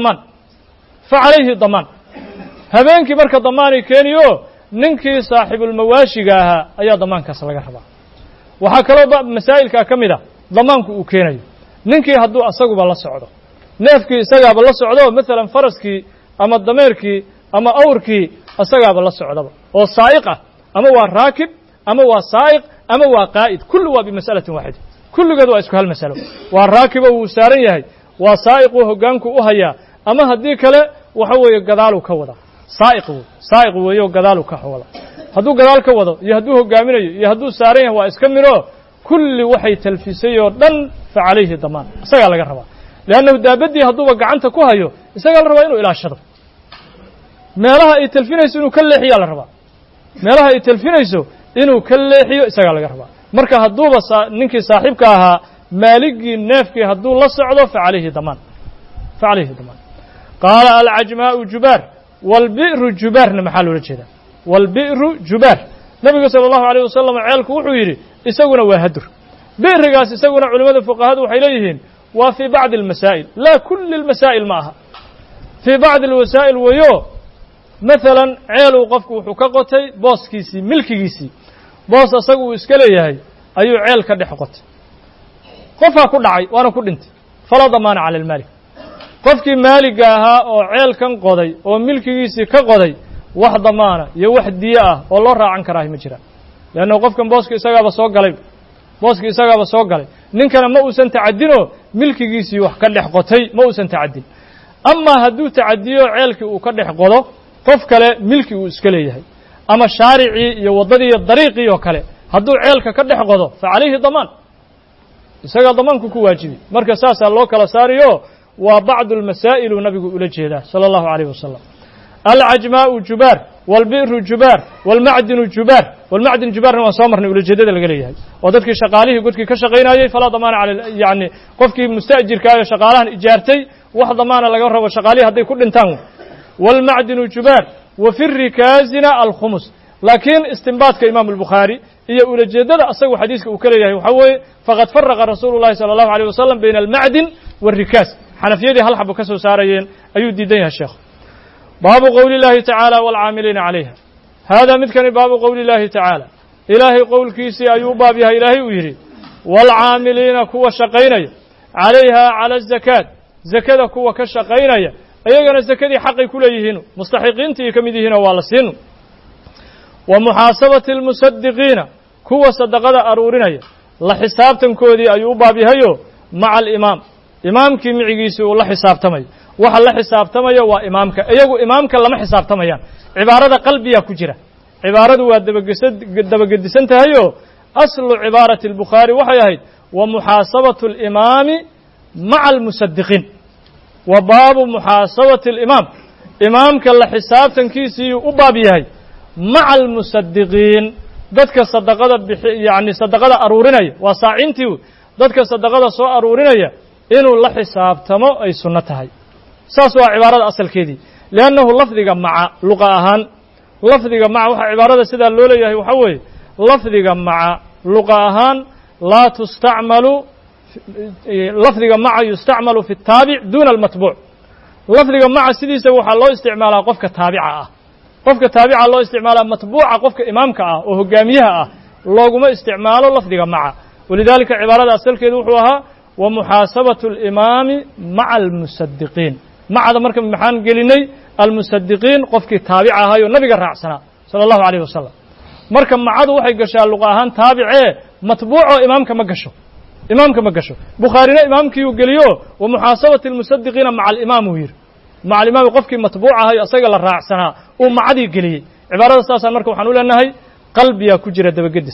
calayhi damaan habeenkii marka damaanay keeniyo ninkii saaxiibulmawaashiga ahaa ayaa damaankaas laga rabaa waxaa kaloo masaa'ilkaa ka mid a damaanku uu keenayo ninkii hadduu asaguba la socdo neefkii isagaaba la socdo maalan faraskii ama dameerkii ama awrkii isagaaba la socdaba oo saa'iq ah ama waa raakib ama waa saa'iq ama waa qaa'id kullu waa bimas'alatin waaxida kulligood waa isku hal masalo waa raakibo wuu saaran yahay waa saa'iquu hoggaanku u hayaa ama haddii kale waxa weeye gadaaluu ka wadaa saa'iq weeyo gadaaluu ka wada hadduu gadaal ka wado iyo hadduu hoggaaminayo iyo hadduu saaran yahay waa iska midoo kulli waxay talfisay oo dhan fa calayhi damaan isagaa laga rabaa leannahu daabaddii hadduuba gacanta ku hayo isagaa la rabaa inuu ilaashado meelaha ay talfinayso inuu ka leexiyaa la rabaa meelaha ay talfinayso inuu ka leexiyo isagaa laga rabaa marka hadduuba ninkii saaxiibka ahaa maaligii neefkii hadduu la socdo fa calayhi damaan qaala alcajmaa'u jubaar waalbi'ru jubaarna maxaa loola jeedaa waalbi'ru jubaar nabiga salى اllahu عalيه wasalam ceelku wuxuu yidhi isaguna waa hadur birigaas isaguna culimada fuqahadu waxay leeyihiin waa fii bacdi almasaa'il laa kulli almasaa'il ma aha fii bacdi alwasaa'il weeyo maalan ceeluu qofku wuxuu ka qotay booskiisii milkigiisii boos asagu uu iska leeyahay ayuu ceel ka dhex qotay qofaa ku dhacay waana ku dhintay falaa damaana cala almaalik qofkii maaliga ahaa oo ceelkan qoday oo milkigiisii ka qoday wax damaana iyo wax diye ah oo loo raacan karaahi ma jiraan leanna qofkan booska isagaaba soo galay ninkana ma uusan tacadinoo milkigiisii wax ka dhex qotay ma uusan tacadin amaa hadduu tacadiyo ceelkii uu ka dhex qodo qof kale milki uu iska leeyahay ama shaaricii iyo waddadii iyo dariiqii oo kale hadduu ceelka ka dhex qodo fa calayhi damaan isagaa damaanku ku waajibi marka saasaa loo kala saariyo waa bacdu almasaa'ilu nabigu ula jeedaa sala allahu calayh wasalam alcajmaa'u jubaar waalbi'ru jubaar waalmacdinu jubaar walmacdin jubaarna waan soo marnay ulajeedada laga leeyahay oo dadkii shaqaalihii godkii ka shaqaynayey falaa damaana cala yani qofkii musta'jirka ah oo shaqaalahan ijaartay wax damaana laga rabo shaqaalihii hadday ku dhintaan waalmacdinu jubaar wa fi rikaazina alkhumus laakiin istinbaadka imaamu albukhaari iyo ulajeedada asagu xadiiska uu ka leeyahay waxaa weeye faqad faraqa rasuulu llahi sala allahu alayh wasalam bayna almacdin waalrikaaz xanafiyadii hal xabo ka soo saarayeen ayuu diidan yahay sheekhu baabu qowli llahi tacaala waalcaamiliina calayha haadaa midkani baabu qowli llahi tacaala ilaahay qowlkiisii ayuu u baab yahay ilaahay uu yidhi waalcaamiliina kuwa shaqaynaya calayha cala azakaat zakada kuwa ka shaqaynaya iyagana zakadii xaqay ku leeyihiinu mustaxiqiintii ka mid yihiinoo waa la siinu wa muxaasabati almusadiqiina kuwa sadaqada aruurinaya la xisaabtankoodii ayuu u baab yahayo maca alimaam imaamkii micigiisii uu la xisaabtamayo waxa la xisaabtamaya waa imaamka iyagu imaamka lama xisaabtamayaan cibaarada qalbiyaa ku jira cibaaradu waa dabagedisan tahayoo aslu cibaarati albukhaari waxay ahayd wa muxaasabatu alimaami maca almusadiqiin wa baabu muxaasabati alimaam imaamka la xisaabtankiisiiyuu u baab yahay maca almusadiqiin dadka sadaqada yani sadaqada aruurinaya waa saacintii dadka sadaqada soo aruurinaya inuu la xisaabtamo ay sunno tahay saas waa cibaarada asalkeedii liannahu lafdiga maca luqa ahaan lafdiga maca waxa cibaarada sidaa loo leeyahay waxaa weeye lafdiga maca luqa ahaan laa tustacmalu lafdiga maca yustacmalu fi الtaabic duna almatbuuc lafdiga maca sidiisa waxaa loo isticmaalaa qofka taabica ah qofka taabica loo isticmaalaa matbuuca qofka imaamka ah oo hogaamiyaha ah looguma isticmaalo lafdiga maca walidaalika cibaarada asalkeedu wuxuu ahaa wa muxaasabaةu alimaami maca almusadiqiin macada marka maxaan gelinay almusadiqiin qofkii taabica ahaayoo nabiga raacsanaa sala allahu alayh wasalam marka macadu waxay gashaa luqa ahaan taabicee matbuucoo imaamka ma gasho bukhaarina imaamkiiuu geliyo wa muxaasabati almusadiqiina maca alimaam uu yidhi maca alimaami qofkii matbuuc ahayo isaga la raacsanaa uu macadii geliyey cibaarada saasaan marka waxaan u leenahay qalbiyaa ku jira dabagedis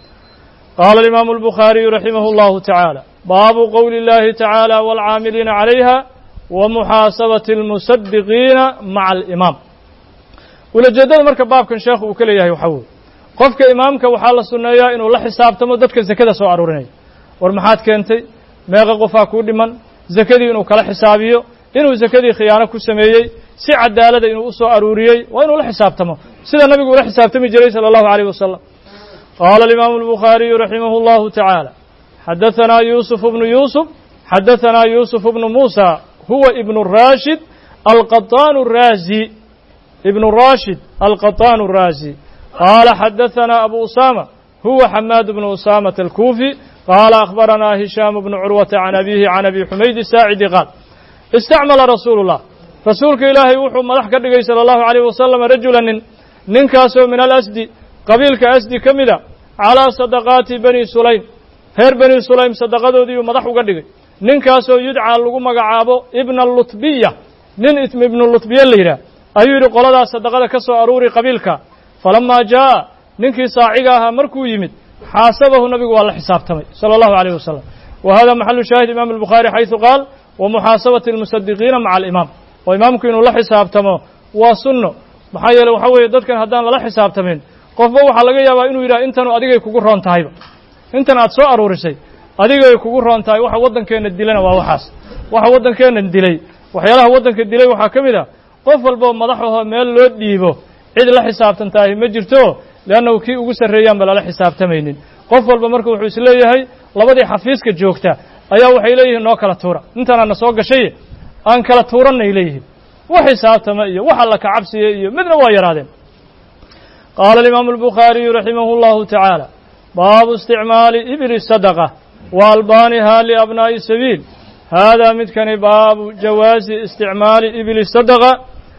qaala alimaamu albukhaariyu raximah اllahu tacaala baabu qowli اllahi tacaala waalcaamiliina calayha wa muxaasabati almusadiqiina maca alimaam ulajeeddada marka baabkan sheekhu uu ka leeyahay waxaa weye qofka imaamka waxaa la sunneeyaa inuu la xisaabtamo dadka zakada soo aruurinaya war maxaad keentay meeqa qofaa kuu dhiman zakadii inuu kala xisaabiyo inuu zakadii khiyaano ku sameeyey si cadaalada inuu u soo aruuriyey waa inuu la xisaabtamo sida nabigu ula xisaabtami jiray salى اllahu عalيه wasalam qaala alimaamu الbukhaariyu raximah اllahu tacaala xadaثanaa yuusuf bnu yuusuf xadaثanaa yuusuf bnu muusa huwa ibnu rashid alqaطaan الraazi ibnu rashid alqaطaan الraazi qaala xadaثanaa abu usama huwa xamaad bnu usamata alkuufi qaala akhbaranaa hishaam bnu curwata can abihi can abi xumayd saacidi qaal istacmala rasuulu اllah rasuulka ilaahay wuxuu madax ka dhigay salى اllahu عalيyh wasalam rajula ninkaasoo min alasdi qabiilka asdi ka mida calىa sadaqaati bani sulaym reer bani sulaym sadaqadoodiiyuu madax uga dhigay ninkaasoo yudcaa lagu magacaabo ibna lutbiya nin ibnu lutbiya la yidhaah ayuu yidhi qoladaas sadaqada ka soo aruuri qabiilka falamaa jaa'a ninkii saaciga ahaa markuu yimid xaasabahu nabigu waa la xisaabtamay salى اllahu عalيyh wasalam wa hada maxalu shaahid imaam الbukhaari xayثu qaal wa muxaasabati اlmusadiqiina maca alimaam oo imaamku inuu la xisaabtamo waa sunno maxaa yeele waxaa weeye dadkan haddaan lala xisaabtamin qofba waxaa laga yaabaa inuu yidhaha intanu adigay kugu roon tahayba intan aad soo aruurisay adigay kugu roon tahay waxa waddankeenna dilana waa waxaas waxa waddankeennan dilay waxyaalaha waddanka dilay waxaa ka mid ah qof walboo madaxaho meel loo dhiibo cid la xisaabtan tahay ma jirto leannahu kii ugu sarreeyaanba lala xisaabtamaynin qof walba marka wuxuu isleeyahay labadii xafiiska joogta ayaa waxay leeyihiin noo kala tuura intaanaana soo gashay aan kala tuurannay leeyihiin wax xisaabtama iyo wax alla ka cabsiya iyo midna waa yaraadeen qaala alimaamu albukhaariyu raximahu llahu tacaala baabu isticmaali ibili sadaqa wa albaaniha liabnaa'i sabiil haadaa midkani baabu jawaazi isticmaali ibili sadaqa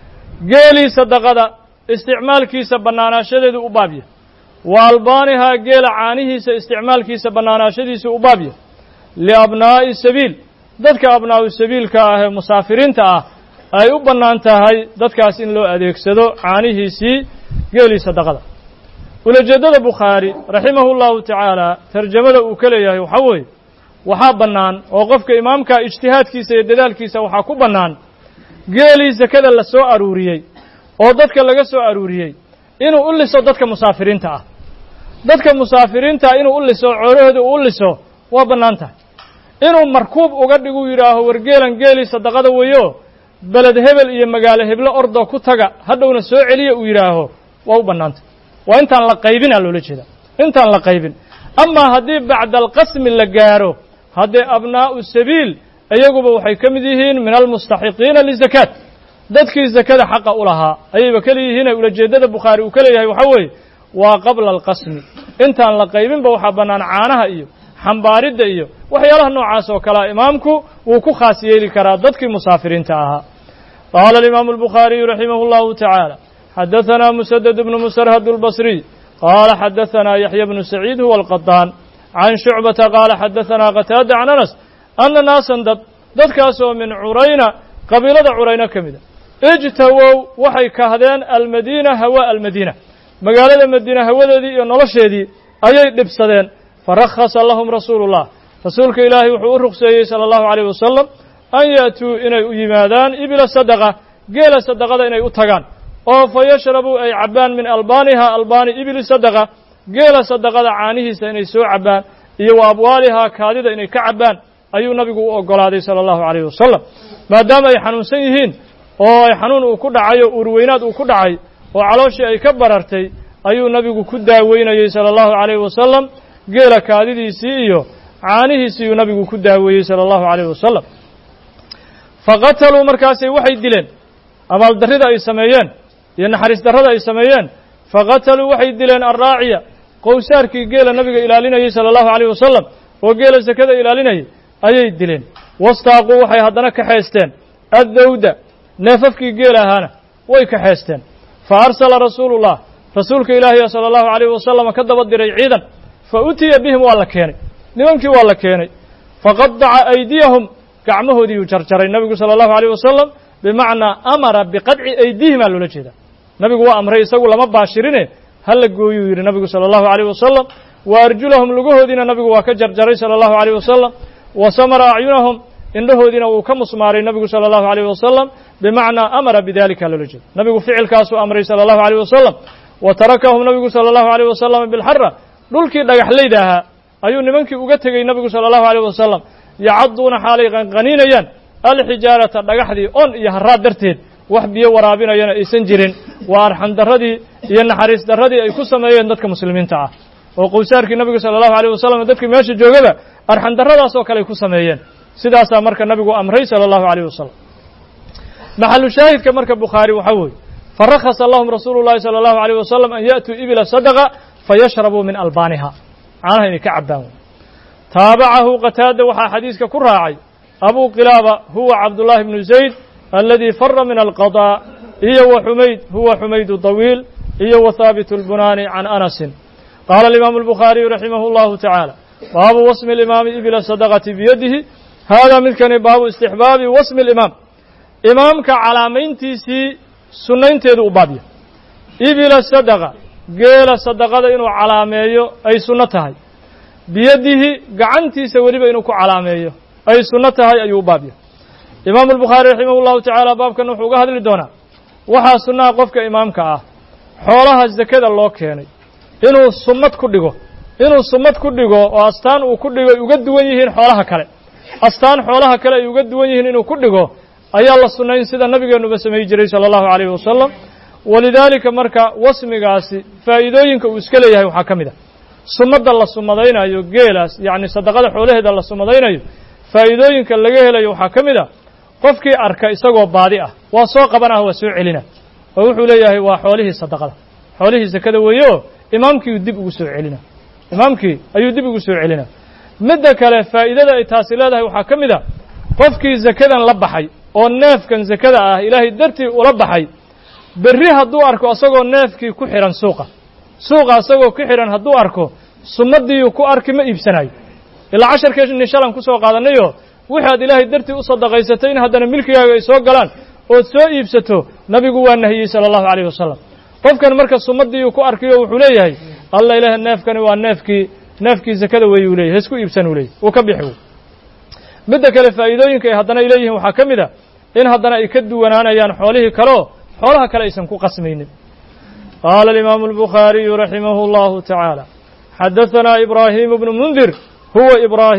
geelii sadaqada isticmaalkiisa bannaanaashadeedu u baabya wa albaanihaa geela caanihiisa isticmaalkiisa bannaanaashadiisu u baabya liabnaa'i sabiil dadka abnaa'u sabiilka ah ee musaafiriinta ah ay u bannaan tahay dadkaas in loo adeegsado caanihiisii geelii sadaqada ulajeeddada bukhaari raximahu llahu tacaala tarjamada uu ka leeyahay waxaa weeye waxaa bannaan oo qofka imaamka ijtihaadkiisa iyo dadaalkiisa waxaa ku bannaan geelii sakada la soo aruuriyey oo dadka laga soo aruuriyey inuu u liso dadka musaafiriinta ah dadka musaafiriinta inuu u liso coorahooda uu u liso waa bannaan tahay inuu markuub uga dhigu yidhaaho wargeelan geelii sadaqada weeyo beled hebel iyo magaalo heblo ordoo ku taga hadhowna soo celiya uu yidhaaho waa u bannaantay waa intaan la qaybin aa loola jeedaa intaan la qaybin amaa haddii bacda alqasmi la gaaro haddee abnaa'u sabiil iyaguba waxay ka mid yihiin min almustaxiqiina lizakaat dadkii zakada xaqa u lahaa ayayba kala yihiine ulajeeddada bukhaari uu ka leeyahay waxaa weeye waa qabla alqasmi intaan la qaybinba waxaa bannaan caanaha iyo xambaaridda iyo waxyaalaha noocaas oo kalea imaamku wuu ku khaas yeeli karaa dadkii musaafiriinta ahaa qaala alimaamu albukhaariyu raximahu llahu tacaala xadahanaa musadad bnu musarhad albasriy qaala xadahanaa yaxya bnu saciid huwa alqadaan can shucbata qaala xadahanaa qataada can anas anna naasan dadkaasoo min curayna qabiilada curayna ka mida ijtawow waxay kahdeen almadiina hawa almadiina magaalada madiina hawadeedii iyo nolosheedii ayay dhibsadeen farakhasa lahum rasuulu ullah rasuulka ilaahay wuxuu u ruqseeyey sala allahu calayh wasalam an ya'tuu inay u yimaadaan ibila sadaqa geela sadaqada inay u tagaan oo fa yashrabuu ay cabbaan min albaaniha albaani ibili sadaqa geela sadaqada caanihiisa inay soo cabbaan iyo wa abwaalihaa kaadida inay ka cabbaan ayuu nabigu u oggolaaday sala allahu calayh wasalam maadaama ay xanuunsan yihiin oo ay xanuun uu ku dhacay oo uurweynaad uu ku dhacay oo calooshii ay ka barartay ayuu nabigu ku daaweynayey sala allahu calayhi wasalam geela kaadidiisii iyo caanihiisiiyuu nabigu ku daaweeyey sala allahu calayhi wasalam faqataluu markaasay waxay dileen abaaldarrida ay sameeyeen iyo naxariis darrada ay sameeyeen faqataluu waxay dileen alraaciya qowsaarkii geela nabiga ilaalinayey sala allahu calayh wasalam oo geela sakada ilaalinayay ayay dileen wastaaquu waxay haddana kaxaysteen addawda neefafkii geel ahaana way kaxaysteen fa arsala rasuulullah rasuulka ilaahiya sala allahu calayhi wasalam ka daba diray ciidan fa utiya bihim waa la keenay nimankii waa la keenay faqadaca aydiyahum gacmahoodiiyuu jarjaray nabigu sala allahu calayh wasalam bimacnaa amara biqadci aydiihim aa loola jeedaa nabigu waa amray isagu lama baashirine ha la gooyuu yidhi nabigu sala allahu calayh wasalam wa arjulahum lugahoodiina nabigu waa ka jarjaray sala allahu calayh wasalam wa samara acyunahum indhahoodiina wuu ka musmaaray nabigu sala allahu calayh wasalam bimacnaa amara bidalika loola jeeda nabigu ficilkaasuu amray sala allahu calayh wasalam wa tarakahum nabigu sala allahu calayh wasalam bilxara dhulkii dhagaxlayda ahaa ayuu nimankii uga tegey nabigu sala allahu calayh wasalam yacadduuna xaalay qanqaniinayaan alxijaarata dhagaxdii on iyo haraad darteed wax biyo waraabinayana aysan jirin waa arxam darradii iyo naxariis darradii ay ku sameeyeen dadka muslimiinta ah oo qowsaarkii nabigu sala allahu calayh wasalam dadkii meesha joogaba arxam darradaas oo kale ay ku sameeyeen sidaasaa marka nabigu amray sala allahu calayh wasalam maxalu shaahidka marka bukhaari waxaa weeye farakhasa lahum rasuulu llahi sala allahu calayh wasalam an ya'tuu ibila sadaqa fayashrabuu min albaaniha caanaha inay ka cabbaan taabacahu qataada waxaa xadiiska ku raacay abu qilaaba huwa cabdullahi bnu zayd aladii fara min alqadaa iyo wa xumayd huwa xumaydu dawiil iyo wa haabit lbunaani can anasin qaala alimaamu albukhaariyu raximah llahu tacaala baabu wasmi alimaami ibila sadaqati biyadihi haadaa midkani baabu istixbaabi wasmi alimaam imaamka calaamayntiisii sunnaynteedu u baabya ibila sadaqa geela sadaqada inuu calaameeyo ay sunno tahay biyadihi gacantiisa weliba inuu ku calaameeyo ay sunno tahay ayuu u baabya imaamu albukhaari raximah llahu tacaala baabkan wuxuu uga hadli doonaa waxaa sunnaha qofka imaamka ah xoolaha zakada loo keenay inuu summad ku dhigo oo astaan uu ku dhigo ay uga duwan yihiin xoolaha kale astaan xoolaha kale ay uga duwan yihiin inuu ku dhigo ayaa la sunnayn sida nabigeennuba samay jiray sala allahu calayhi wasalam walidaalika marka wasmigaasi faa'iidooyinka uu iska leeyahay waxaa ka mid a sumadda la sumadaynayo geelaas yacni sadaqada xoolaheeda la sumadaynayo faa'iidooyinka laga helayo waxaa ka mid a qofkii arka isagoo baadi ah waa soo qabanah waa soo celina oo wuxuu leeyahay waa xoolihii sadaqada xoolihii sakada weeye oo imaamkii dib ugu soo celina imaamkii ayuu dib ugu soo celina midda kale faa'iidada ay taasi leedahay waxaa ka mid a qofkii zakadan la baxay oo neefkan zakada ah ilaahay dartii ula baxay berri hadduu arko asagoo neefkii ku xidhan suuqa asagoo ku xidhan hadduu arko sunnadiiyu ku arki ma iibsanayo ilaa casharkeeni shalan ku soo qaadanayo waxaad ilaahay dartii u sadaqaysatay in haddana milkigaaga ay soo galaan ood soo iibsato nabigu waa nahiyey sala allahu calayh wasalam qofkan marka sunnadiiyu ku arkiyo wuxuu leeyahay alla ilaah neefkani waa neefkii zakada weeyuu leeyahy ha isku iibsan uu leeyahy uu ka bixi midda kale faa'iidooyinka ay haddana ay leeyihiin waxaa ka mid a in haddana ay ka duwanaanayaan xoolihii kaleo xoolaha kale aysan ku qasmaynin qaala alimaamu albukhaariyu raximahu allahu tacaala xadahanaa ibraahimu bnu mundir huwa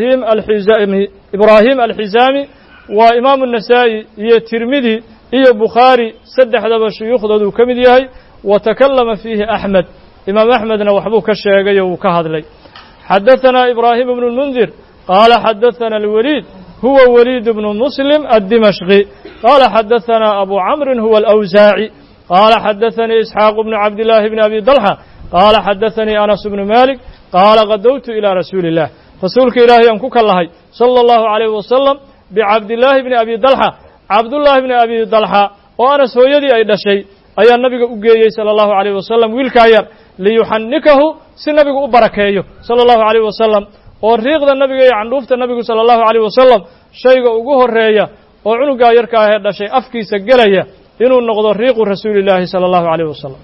ibraahim alxizaami waa imaamu النasaa'i iyo tirmidi iyo bukhaari saddexdaba shuyuukhdooduu ka mid yahay wa takallama fiihi axmed imaam axmedna waxbuu ka sheegay oo uu ka hadlay xadahanaa ibraahim bnu اlmundir qaala xadaثana alwaliid huwa waliid bnu muslim addimashqi qaala xadaثanaa abu camrin huwa alawsaaci qaala xadaثanii isxaaq bnu cabdillaahi bni abi dalxa qaala xadaثanii anas bnu malik qaala qadowtu ilaa rasuuli illah rasuulka ilaahay aan ku kallahay sala allahu calayhi wasalam bicabdillaahi bni abi dalxa cabdullaahi bni abi dalxa oo anas hooyadii ay dhashay ayaa nabiga u geeyey sala allahu calayh wasalam wiilkaa yar liyuxannikahu si nabigu u barakeeyo sala allahu calayh wasalam oo riiqda nabiga iyo candhuufta nabigu sala allahu calayh wasalam shayga ugu horreeya oo cunugaa yarka ahee dhashay afkiisa gelaya inuu noqdo riiqu rasuulillaahi sala allahu calayh wasalam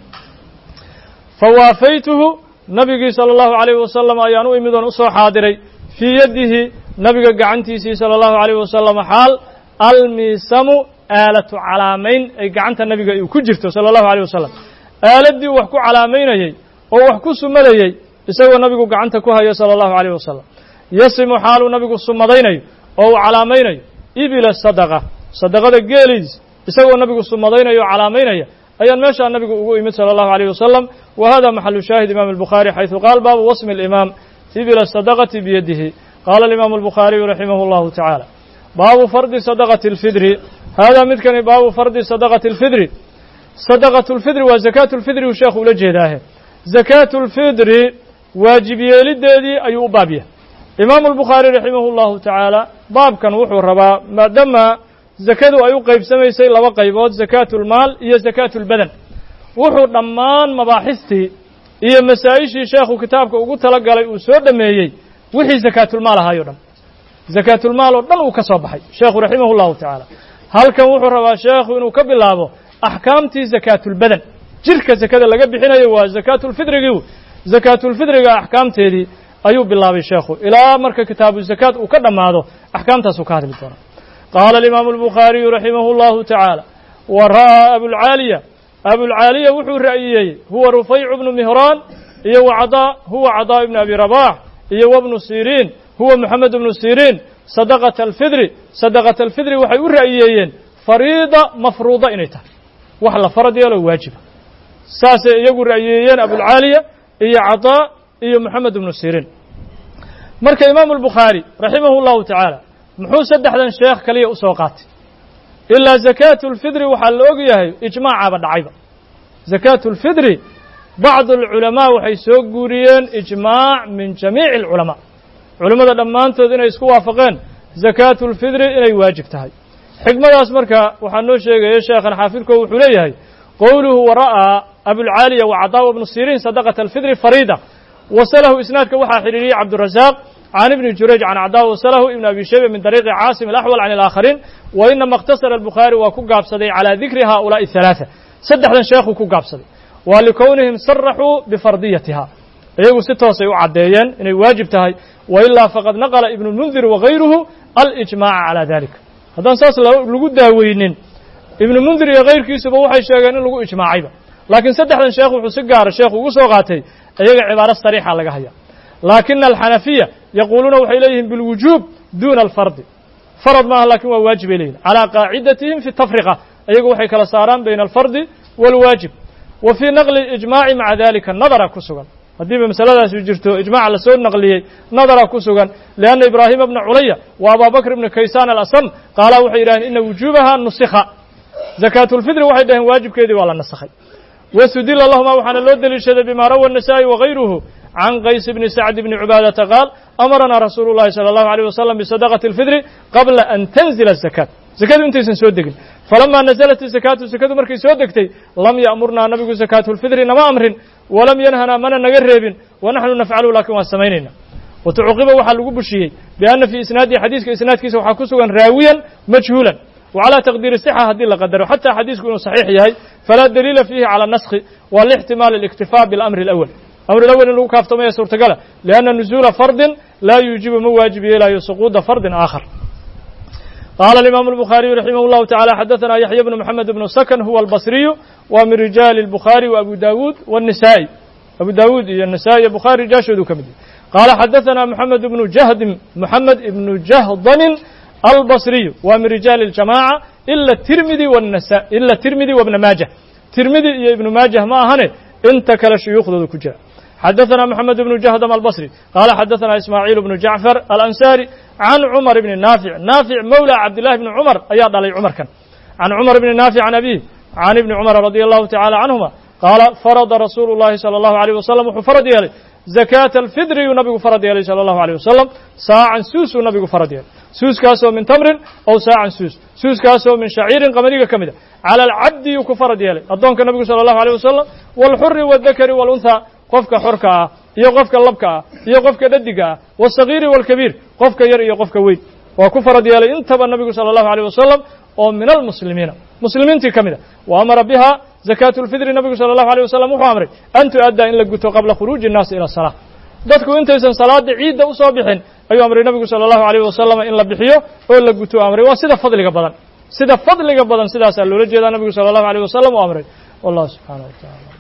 fa waafaytuhu nabigii sala allahu calayh wasalam ayaan u imid oon u soo xaadiray fii yaddihi nabiga gacantiisii sala allahu calayh wasalam xaal almiisamu aalatu calaamayn ay gacanta nabiga uu ku jirto sala allahu calayh wasalam aaladdii wax ku calaamaynayey oo wax ku sumadayey isagoo nabigu gacanta ku hayo sala allahu calayh wasalam yasimu xaaluu nabigu sumadaynayo oo uu calaamaynayo ibila sadaqa sadaqada geeliis isagoo nabigu sumadaynayo o calaamaynaya ayaan meeshaa nabigu ugu imid sala allahu calayh wasalam wa hada maxalu shaahid imaam albukhaari xaysu qaal baabu wasmi alimaam ibila sadaqati biyadihi qaala alimaamu albukhaariyu raximah allahu tacaala baabu fardi sadaqati alfidri haadaa midkani baabu fardi sadaqati alfidri sadaqatu lfidri waa zakaatu lfidri uu sheekhu ula jeedaahe zakaatu lfidri waajib yeelideedii ayuu u baab yahay imaamu albukhaari raximahu allahu tacaala baabkan wuxuu rabaa maadaama zakadu ay u qaybsamaysay laba qaybood zakaatu lmaal iyo zakaatu lbadan wuxuu dhammaan mabaaxistii iyo masaa'ishii sheekhu kitaabka ugu tala galay uu soo dhameeyey wixii zakaatulmaal ahaayo dhan zakaatulmaal oo dhan uu ka soo baxay sheekhu raximah allahu tacaala halkan wuxuu rabaa sheekhu inuu ka bilaabo axkaamtii zakaatulbadan jirka zakada laga bixinayo waa zakaatulfidrigii zakaatulfidriga axkaamteedii ayuu bilaabay sheekhu ilaa marka kitaabu zakaat uu ka dhammaado axkaamtaasuu ka hadli doona qaala alimaamu albukhaariyu raximahu allahu tacaala wa ra'aa abulcaaliya wuxuu ra'yiyey huwa rufaycu bnu mihraan iyo huwa cadaa ibnu abi rabax iyo wabnu siriin huwa moxamed bnu siriin sadaqata alfidri waxay u ra'yiyeeyeen fariida mafruuda inay tahay wax la farad yeelo waajiba saasay iyagu ra'yiyeeyeen abulcaaliya iyo cadaa iyo moxamed bnu siriin marka imaamu albukhaari raximahu allahu tacaala muxuu saddexdan sheekh kaliya u soo qaatay ilaa zakaatu lfidri waxaa la og yahay ijmaacaaba dhacayba zakaatu lfidri bacdu alculamaa waxay soo guuriyeen ijmaac min jamiici alculamaa culimmada dhammaantood inay isku waafaqeen zakaatu lfidri inay waajib tahay xikmadaas marka waxaa noo sheegaya sheekhan xaafidko wuxuu leeyahay qowluhu wara'aa abulcaaliya wacadaa bnu siriin sadaqata alfidri fariida wasalahu isnaadka waxaa xidhiiriyey cabdurasaaq can ibni jurayj can cadaa wasalahu ibn abi shayba min dariiqi caasim alaxwal can alaakhariin wa inama اkhtasara albukhaari waa ku gaabsaday calaa dikri haؤulaaءi الثalaaثa saddexdan sheekhuu ku gaabsaday waa likownihim saraxuu bifardiyatiha iyagu si toosay u caddeeyeen inay waajib tahay wailaa faqad naqla ibnu mundir wagayruhu alijmaaca calaa dalika haddaan saas lagu daaweynin ibnu mundir iyo kayrkiisuba waxay sheegeen in lagu ijmaacayba laakiin saddexdan sheekh wuxuu si gaara sheekhu ugu soo qaatay iyaga cibaaro sariixa laga haya laakina alxanafiya yaquuluuna waxay leeyihiin bilwujuub duuna alfardi farad maaha lakin waa waajib ay leeyihin calaa qaacidatihim fi tafriqa iyagu waxay kala saaraan bayna alfardi waalwaajib wa fii naqli ijmaaci maca dalika nadara ku sugan haddiiba masaladaasi jirto ijmaac la soo naqliyey nadara ku sugan lianna ibraahima bna culaya wa ababakr ibna kaysaan alasam qaala waxay yidhaheen ina wujuubaha nusikha zakaatulfitri waxay dhaheen waajibkeedii waa la nasakhay wasudila lahuma waxaana loo deliishaday bima rawa النasaa'i wagayruhu can qays bni sacd bni cubaadata qaal amaranaa rasuulu llahi salى allahu عalيه wasalam bisadaqati اlfitri qabla an tanzila الzakaat zakadu intaysan soo degin falama naزlat الzakaatu zakadu markay soo degtay lam ya'murnaa nabigu zakaatu اlfitri nama amrin walam yanhanaa mana naga reebin wanaxnu nafcalu lakin waan samaynayna watucuqiba waxaa lagu bushiyey biana fii isnaadihi xadiiska isnaadkiisa waxaa ku sugan raawiyan majhuulan وعلى تقدير الصحة هدي لقدره حتى حديث كونه صحيح يهي فلا دليل فيه على النسخ والاحتمال الاكتفاء بالأمر الأول الأمر الأول أنه كافتما يسور تقاله لأن نزول فرض لا يوجب مواجب إلى سقوط فرض آخر قال الإمام البخاري رحمه الله تعالى حدثنا يحيى بن محمد بن سكن هو البصري ومن رجال البخاري وأبو داود والنسائي أبو داود النسائي البخاري جاشد كمدي قال حدثنا محمد بن جهضن البصري ومن رجال الجماعة إلا الترمذي والنساء إلا الترمذي وابن ماجه ترمذي ابن ماجه ما هني انت كلا شيوخ ذو كجرا حدثنا محمد بن جهدم البصري قال حدثنا إسماعيل بن جعفر الأنصاري عن عمر بن نافع مولى عبد الله بن عمر أياد علي عمر كان عن عمر بن نافع عن أبيه عن ابن عمر رضي الله تعالى عنهما قال فرض رسول الله صلى الله عليه وسلم وفرض يلي زكاة الفطر نبي فرض يلي صلى الله عليه وسلم ساعا سوس نبي فرض يلي سوس كاسو من تمر أو ساعا سوس كاسو من شعير قمرية كمدة على العبد يكفرد يلي أدونك النبي صلى الله عليه وسلم والحر والذكر والأنثى قفك حركة iyo qofka labka iyo qofka dhadiga والصغير والكبير qofka yar iyo qofka weyn waa ku farad yeelay intaba nabigu sallallahu alayhi wasallam oo min almuslimiina muslimiintii kamida wa amara biha zakatu alfitr nabigu sallallahu alayhi wasallam wuxuu amray an tuadda in la guto qabla khuruuj الناس ila salah dadku intaysan salaada ciida u soo bixin ayuu amray nabigu sallallahu alayhi wasallam in la bixiyo oo la guto amray waa sida fadliga badan sidaas loola jeedaa nabigu sallallahu alayhi wasallam oo amray wallahu subhanahu wa ta'ala